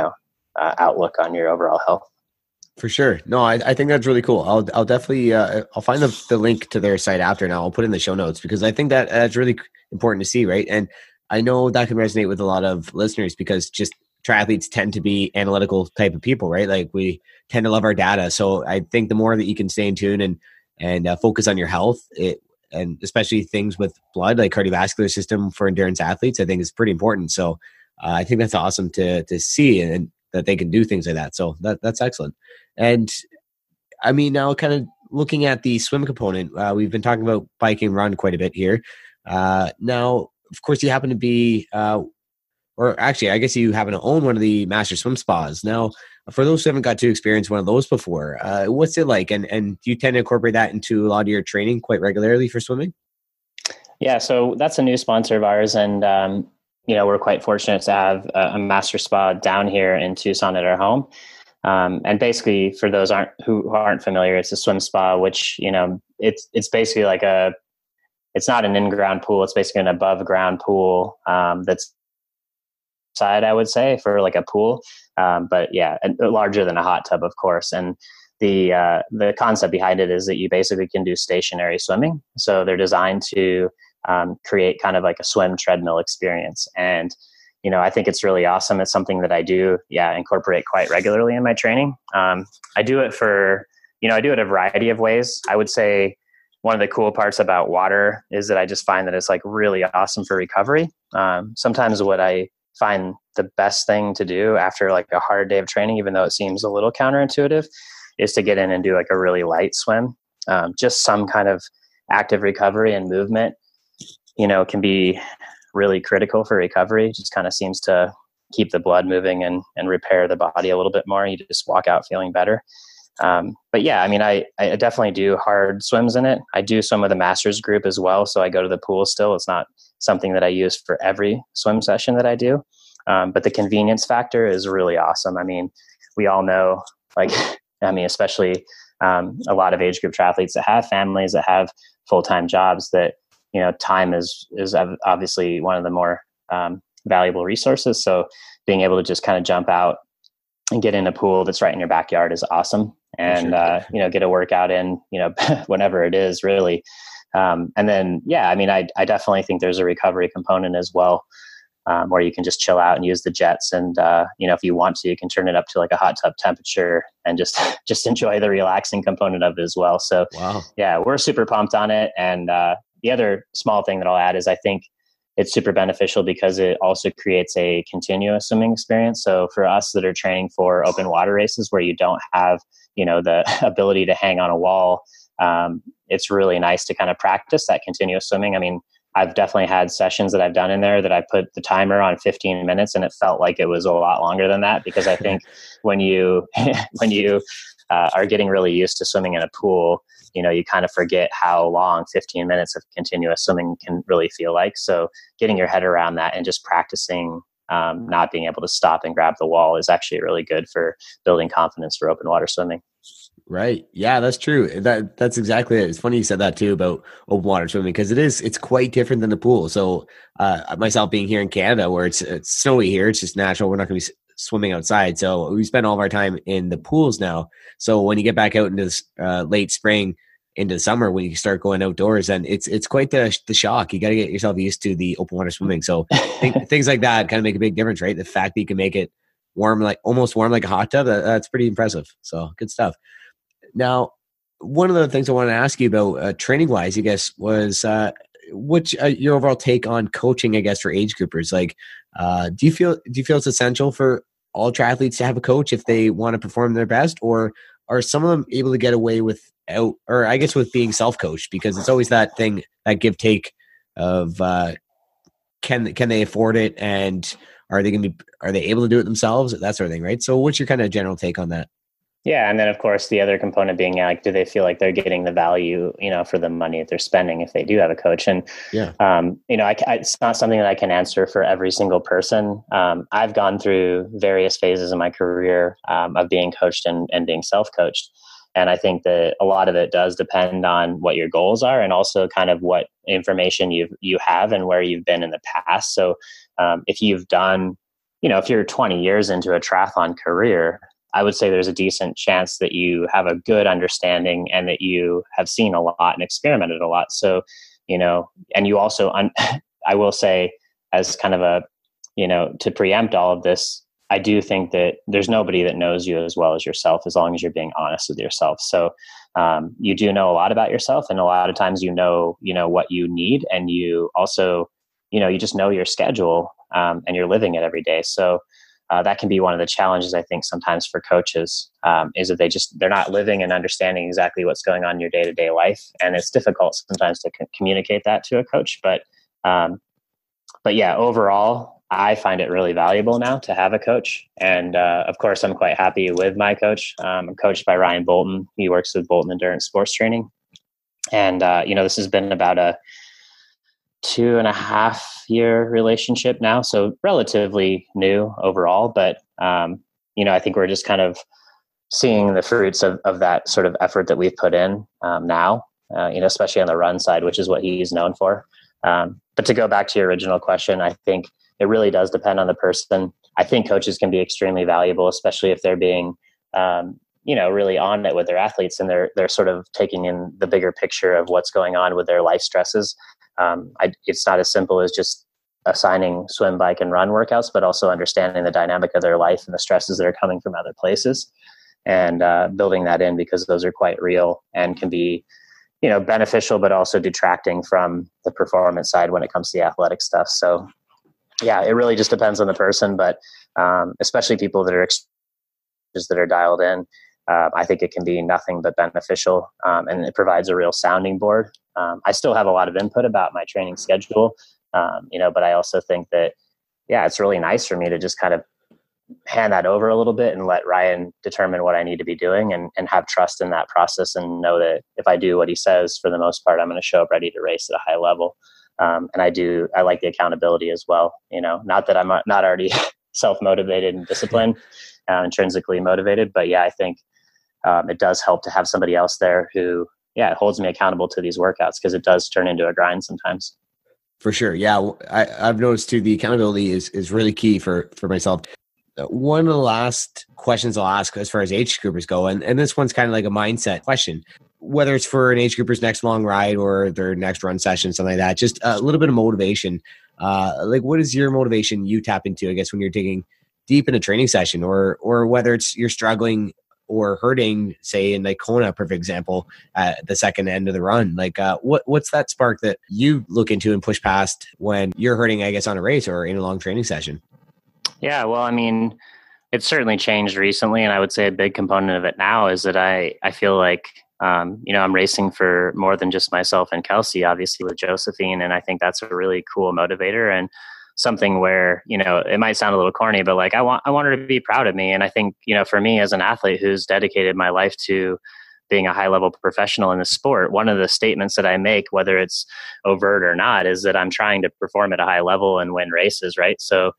outlook on your overall health. For sure. No, I think that's really cool. I'll definitely, I'll find the link to their site after, and I'll put it in the show notes, because I think that's really important to see. Right. And I know that can resonate with a lot of listeners, because just triathletes tend to be analytical type of people, right? Like we tend to love our data. So I think the more that you can stay in tune and focus on your health, and especially things with blood, like cardiovascular system for endurance athletes, I think is pretty important. So I think that's awesome to see, and that they can do things like that. So that's excellent. And I mean, now kind of looking at the swim component, we've been talking about bike and run quite a bit here. Now, of course, you happen to be, or actually, I guess you happen to own one of the master swim spas. Now, for those who haven't got to experience one of those before, what's it like? And do you tend to incorporate that into a lot of your training quite regularly for swimming? Yeah, so that's a new sponsor of ours. And, we're quite fortunate to have a master spa down here in Tucson at our home. And basically, for those who aren't familiar, it's a swim spa, which, it's basically like it's not an in-ground pool. It's basically an above-ground pool that's side, I would say, for like a pool. But yeah, larger than a hot tub, of course. And the concept behind it is that you basically can do stationary swimming. So they're designed to create kind of like a swim treadmill experience. And, I think it's really awesome. It's something that I do, incorporate quite regularly in my training. I do it I do it a variety of ways. I would say one of the cool parts about water is that I just find that it's like really awesome for recovery. Sometimes what I find the best thing to do after like a hard day of training, even though it seems a little counterintuitive, is to get in and do like a really light swim. Just some kind of active recovery and movement, can be really critical for recovery. It just kind of seems to keep the blood moving and repair the body a little bit more. You just walk out feeling better. But yeah, I mean, I definitely do hard swims in it. I do some of the masters group as well. So I go to the pool still. It's not something that I use for every swim session that I do. But the convenience factor is really awesome. I mean, we all know, especially a lot of age group triathletes that have families, that have full-time jobs, that, time is obviously one of the more valuable resources. So being able to just kind of jump out and get in a pool that's right in your backyard is awesome. And, sure. Get a workout in, whenever it is really. And then, I definitely think there's a recovery component as well, where you can just chill out and use the jets. And, if you want to, you can turn it up to like a hot tub temperature and just enjoy the relaxing component of it as well. So wow. Yeah, we're super pumped on it. And, the other small thing that I'll add is I think it's super beneficial because it also creates a continuous swimming experience. So for us that are training for open water races where you don't have, the ability to hang on a wall, it's really nice to kind of practice that continuous swimming. I mean, I've definitely had sessions that I've done in there that I put the timer on 15 minutes and it felt like it was a lot longer than that, because I think when you are getting really used to swimming in a pool, you kind of forget how long 15 minutes of continuous swimming can really feel like. So getting your head around that and just practicing not being able to stop and grab the wall is actually really good for building confidence for open water swimming. Right. Yeah, that's true. That's exactly it. It's funny you said that too about open water swimming, because it's quite different than the pool. So myself being here in Canada where it's snowy here, it's just natural. We're not going to be swimming outside. So we spend all of our time in the pools now. So when you get back out into this late spring into the summer, when you start going outdoors, and it's quite the shock. You got to get yourself used to the open water swimming. So things like that kind of make a big difference, right? The fact that you can make it almost warm like a hot tub, that's pretty impressive. So good stuff. Now, one of the things I wanted to ask you about training wise, I guess, was what's your overall take on coaching, I guess, for age groupers? Like, do you feel it's essential for all triathletes to have a coach if they want to perform their best, or are some of them able to get away with being self-coached? Because it's always that thing, that give take of can they afford it, and are they able to do it themselves, that sort of thing, right? So what's your kind of general take on that? Yeah. And then of course the other component being do they feel like they're getting the value, for the money that they're spending if they do have a coach? And, yeah, it's not something that I can answer for every single person. I've gone through various phases in my career of being coached and being self-coached. And I think that a lot of it does depend on what your goals are, and also kind of what information you have and where you've been in the past. So if you've done, if you're 20 years into a triathlon career, I would say there's a decent chance that you have a good understanding and that you have seen a lot and experimented a lot. So, and you also, I will say, as kind of a, to preempt all of this, I do think that there's nobody that knows you as well as yourself, as long as you're being honest with yourself. So you do know a lot about yourself, and a lot of times you know what you need, and you also, you just know your schedule and you're living it every day. So that can be one of the challenges, I think, sometimes for coaches, is that they're not living and understanding exactly what's going on in your day-to-day life. And it's difficult sometimes to communicate that to a coach. But yeah, overall, I find it really valuable now to have a coach. And of course, I'm quite happy with my coach. I'm coached by Ryan Bolton. He works with Bolton Endurance Sports Training. And, this has been about a 2.5-year relationship now. So relatively new overall, but, I think we're just kind of seeing the fruits of that sort of effort that we've put in now, especially on the run side, which is what he's known for. But to go back to your original question, I think it really does depend on the person. I think coaches can be extremely valuable, especially if they're being, really on it with their athletes, and they're sort of taking in the bigger picture of what's going on with their life stresses. It's not as simple as just assigning swim, bike, and run workouts, but also understanding the dynamic of their life and the stresses that are coming from other places, and building that in, because those are quite real and can be, beneficial, but also detracting from the performance side when it comes to the athletic stuff. So yeah, it really just depends on the person, but especially people that are dialed in. I think it can be nothing but beneficial, and it provides a real sounding board. I still have a lot of input about my training schedule, but I also think that, it's really nice for me to just kind of hand that over a little bit and let Ryan determine what I need to be doing, and have trust in that process, and know that if I do what he says, for the most part, I'm going to show up ready to race at a high level. And I like the accountability as well. Not that I'm not already self-motivated and disciplined, intrinsically motivated, but I think it does help to have somebody else there who, holds me accountable to these workouts, because it does turn into a grind sometimes. For sure. Yeah. I've noticed too, the accountability is really key for myself. One of the last questions I'll ask as far as age groupers go, and this one's kind of like a mindset question, whether it's for an age grouper's next long ride or their next run session, something like that, just a little bit of motivation. Like, what is your motivation you tap into, I guess, when you're digging deep in a training session, or whether it's you're struggling or hurting, say in like Kona, perfect example, at the second end of the run? Like, what's that spark that you look into and push past when you're hurting, I guess, on a race or in a long training session? Yeah, well, I mean, it's certainly changed recently, and I would say a big component of it now is that I feel like, I'm racing for more than just myself and Kelsey, obviously with Josephine, and I think that's a really cool motivator, and something where, it might sound a little corny, but like I want her to be proud of me. And I think, for me as an athlete who's dedicated my life to being a high level professional in the sport, one of the statements that I make, whether it's overt or not, is that I'm trying to perform at a high level and win races, right? So,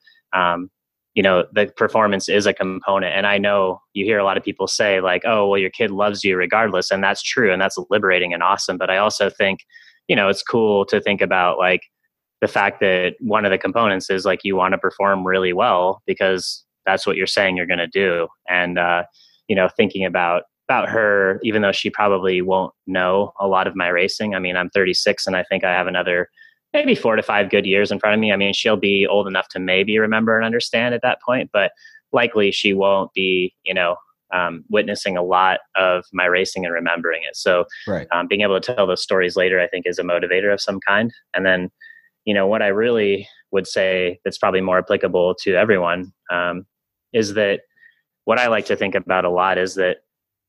the performance is a component. And I know you hear a lot of people say like, oh, well, your kid loves you regardless. And that's true. And that's liberating and awesome. But I also think, it's cool to think about like the fact that one of the components is like, you want to perform really well because that's what you're saying you're going to do. And, thinking about her, even though she probably won't know a lot of my racing. I mean, I'm 36 and I think I have another maybe 4 to 5 good years in front of me. I mean, she'll be old enough to maybe remember and understand at that point, but likely she won't be, witnessing a lot of my racing and remembering it. So right. Being able to tell those stories later, I think, is a motivator of some kind. And then, what I really would say that's probably more applicable to everyone is that what I like to think about a lot is that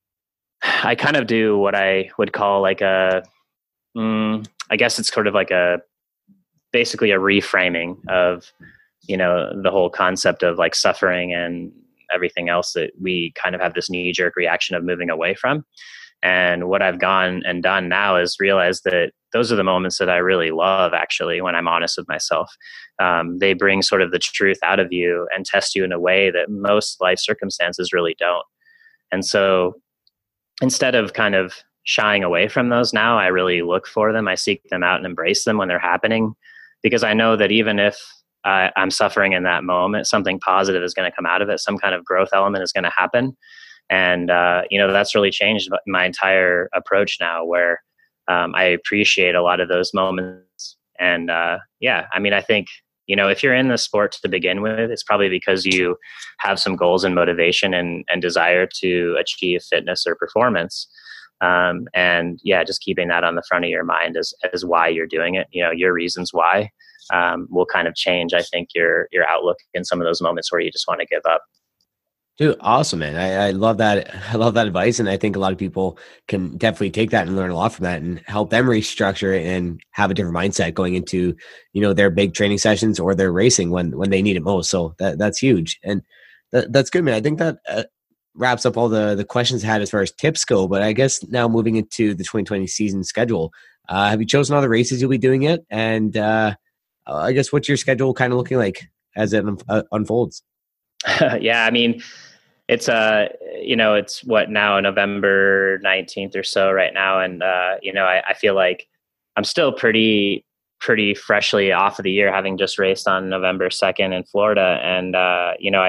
I kind of do what I would call like I guess it's sort of like basically a reframing of, the whole concept of like suffering and everything else that we kind of have this knee-jerk reaction of moving away from. And what I've gone and done now is realize that those are the moments that I really love, actually, when I'm honest with myself. They bring sort of the truth out of you and test you in a way that most life circumstances really don't. And so instead of kind of shying away from those now, I really look for them. I seek them out and embrace them when they're happening, because I know that even if I'm suffering in that moment, something positive is going to come out of it. Some kind of growth element is going to happen. And, that's really changed my entire approach now, where I appreciate a lot of those moments. And I think, if you're in the sport to begin with, it's probably because you have some goals and motivation and desire to achieve fitness or performance. Just keeping that on the front of your mind as why you're doing it, your reasons why will kind of change, I think, your outlook in some of those moments where you just want to give up. Dude, awesome, man. I love that. I love that advice. And I think a lot of people can definitely take that and learn a lot from that and help them restructure it and have a different mindset going into, their big training sessions or their racing when they need it most. So that's huge. And that's good, man. I think that wraps up all the questions I had as far as tips go. But I guess now moving into the 2020 season schedule, have you chosen all the races you'll be doing yet? And I guess what's your schedule kind of looking like as it unfolds? Yeah, I mean, it's it's what now, November 19th or so right now. And, I feel like I'm still pretty freshly off of the year, having just raced on November 2nd in Florida. And,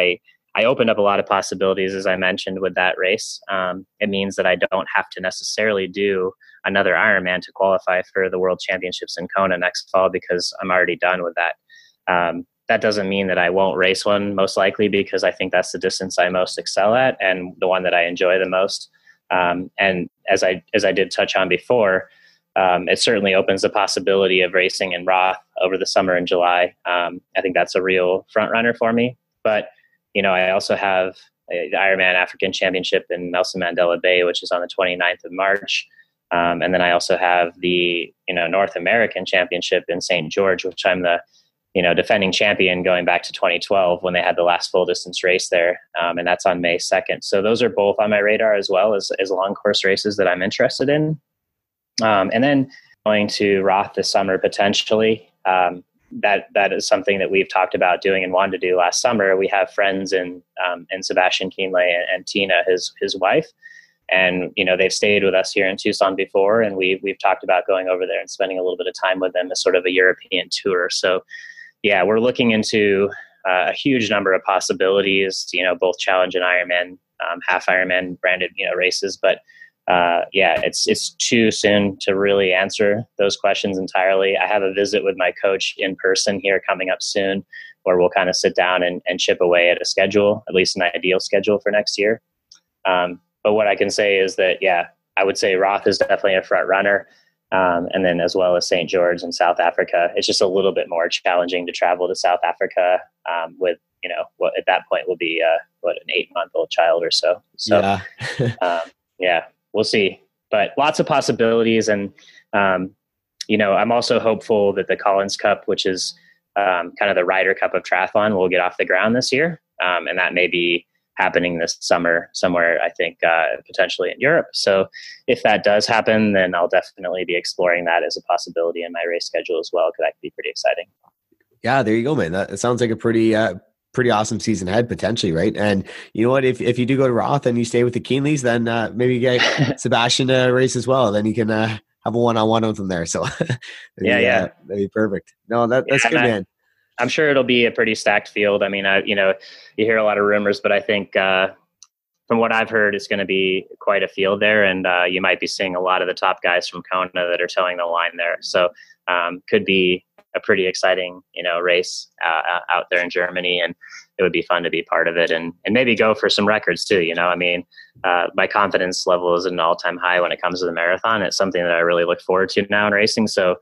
I opened up a lot of possibilities, as I mentioned, with that race. It means that I don't have to necessarily do another Ironman to qualify for the World Championships in Kona next fall, because I'm already done with that. That doesn't mean that I won't race one, most likely, because I think that's the distance I most excel at and the one that I enjoy the most. And as I did touch on before, it certainly opens the possibility of racing in Roth over the summer in July. I think that's a real front runner for me. But, I also have the Ironman African Championship in Nelson Mandela Bay, which is on the 29th of March. And then I also have the, North American Championship in St. George, which I'm the, defending champion going back to 2012 when they had the last full distance race there. And that's on May 2nd. So those are both on my radar, as well as long course races that I'm interested in. And then going to Roth this summer, potentially. That is something that we've talked about doing and wanted to do last summer. We have friends in Sebastian Kienle and Tina, his wife. And, they've stayed with us here in Tucson before, and we've talked about going over there and spending a little bit of time with them as sort of a European tour. So, yeah, we're looking into a huge number of possibilities, both challenge and Ironman, half Ironman branded, races. But it's too soon to really answer those questions entirely. I have a visit with my coach in person here coming up soon, where we'll kind of sit down and chip away at a schedule, at least an ideal schedule for next year. But what I can say is that, I would say Roth is definitely a front runner. And then as well as St. George in South Africa. It's just a little bit more challenging to travel to South Africa with, what at that point will be, an 8-month-old child or so. So, we'll see. But lots of possibilities. And, I'm also hopeful that the Collins Cup, which is kind of the Ryder Cup of triathlon, will get off the ground this year. And that may be happening this summer somewhere, I think, potentially in Europe. So if that does happen, then I'll definitely be exploring that as a possibility in my race schedule as well, because that could be pretty exciting. Yeah, there you go, man. That sounds like a pretty awesome season ahead, potentially, right? And you know what, if you do go to Roth and you stay with the Kienles, then maybe you get Sebastian to race as well. Then you can have a one-on-one with them there. So that'd be perfect. No, that's good, man. I'm sure it'll be a pretty stacked field. I mean, you hear a lot of rumors, but I think from what I've heard, it's going to be quite a field there. And you might be seeing a lot of the top guys from Kona that are towing the line there. So could be a pretty exciting, race out there in Germany. And it would be fun to be part of it and maybe go for some records too. My confidence level is at an all-time high when it comes to the marathon. It's something that I really look forward to now in racing. So,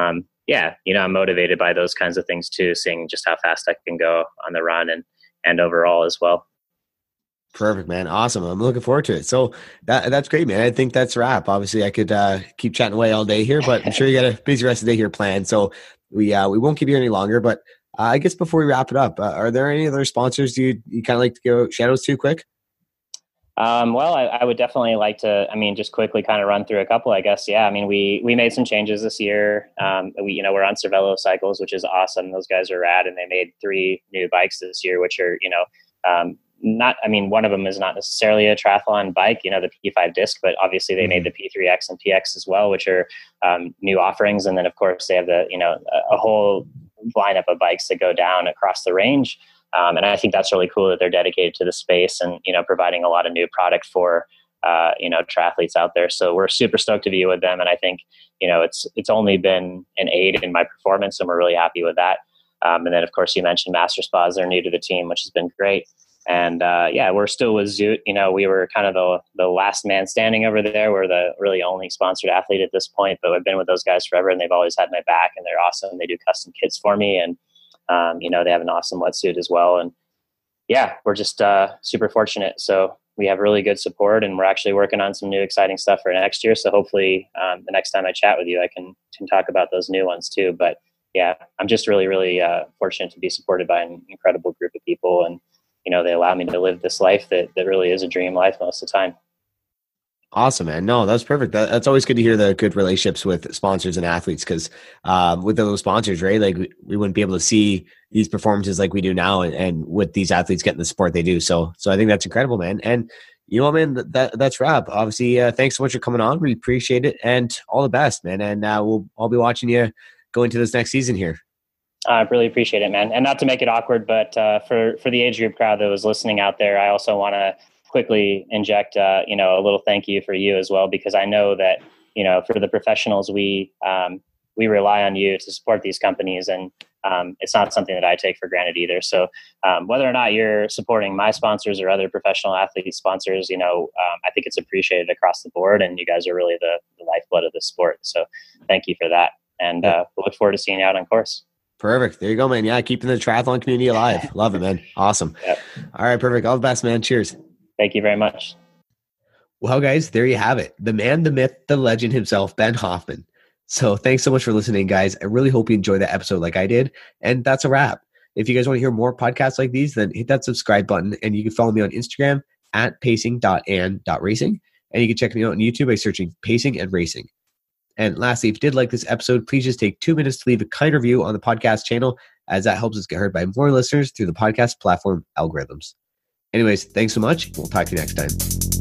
I'm motivated by those kinds of things too, seeing just how fast I can go on the run and overall as well. Perfect, man. Awesome. I'm looking forward to it. So that's great, man. I think that's a wrap. Obviously I could keep chatting away all day here, but I'm sure you got a busy rest of the day here planned. So we won't keep you any longer, but I guess before we wrap it up, are there any other sponsors you kind of like to go shout outs to quick? Well, I would definitely like to, just quickly kind of run through a couple, I guess. Yeah. We made some changes this year. We're on Cervelo Cycles, which is awesome. Those guys are rad, and they made 3 new bikes this year, which are, one of them is not necessarily a triathlon bike, the P5 disc, but obviously they made the P3X and PX as well, which are new offerings. And then of course they have a whole lineup of bikes that go down across the range. And I think that's really cool that they're dedicated to the space and, providing a lot of new product for, triathletes out there. So we're super stoked to be with them. And I think, it's only been an aid in my performance, and we're really happy with that. And then of course you mentioned Master Spas. They're new to the team, which has been great. And we're still with Zoot. We were kind of the last man standing over there. We're the really only sponsored athlete at this point, but I've been with those guys forever, and they've always had my back, and they're awesome. They do custom kits for me, and they have an awesome wetsuit as well. And we're just super fortunate. So we have really good support, and we're actually working on some new exciting stuff for next year. So hopefully the next time I chat with you, I can talk about those new ones too. But I'm just really, really fortunate to be supported by an incredible group of people. And, they allow me to live this life that really is a dream life most of the time. Awesome, man. No, that's perfect. That's always good to hear the good relationships with sponsors and athletes, because with those sponsors, right, like we wouldn't be able to see these performances like we do now, and with these athletes getting the support they do. So I think that's incredible, man. And man, that's wrap. Obviously, thanks so much for coming on. We appreciate it, and all the best, man. And I'll be watching you going to this next season here. I really appreciate it, man. And not to make it awkward, but for the age group crowd that was listening out there, I also want to quickly inject, a little thank you for you as well, because I know that, for the professionals, we rely on you to support these companies, and it's not something that I take for granted either. So whether or not you're supporting my sponsors or other professional athlete sponsors, I think it's appreciated across the board, and you guys are really the lifeblood of the sport. So thank you for that. And we'll look forward to seeing you out on course. Perfect. There you go, man. Yeah, keeping the triathlon community alive. Love it, man. Awesome. Yep. All right, perfect. All the best, man. Cheers. Thank you very much. Well, guys, there you have it. The man, the myth, the legend himself, Ben Hoffman. So thanks so much for listening, guys. I really hope you enjoyed that episode like I did. And that's a wrap. If you guys want to hear more podcasts like these, then hit that subscribe button, and you can follow me on Instagram at pacing.and.racing. And you can check me out on YouTube by searching Pacing and Racing. And lastly, if you did like this episode, please just take 2 minutes to leave a kind review on the podcast channel, as that helps us get heard by more listeners through the podcast platform algorithms. Anyways, thanks so much. We'll talk to you next time.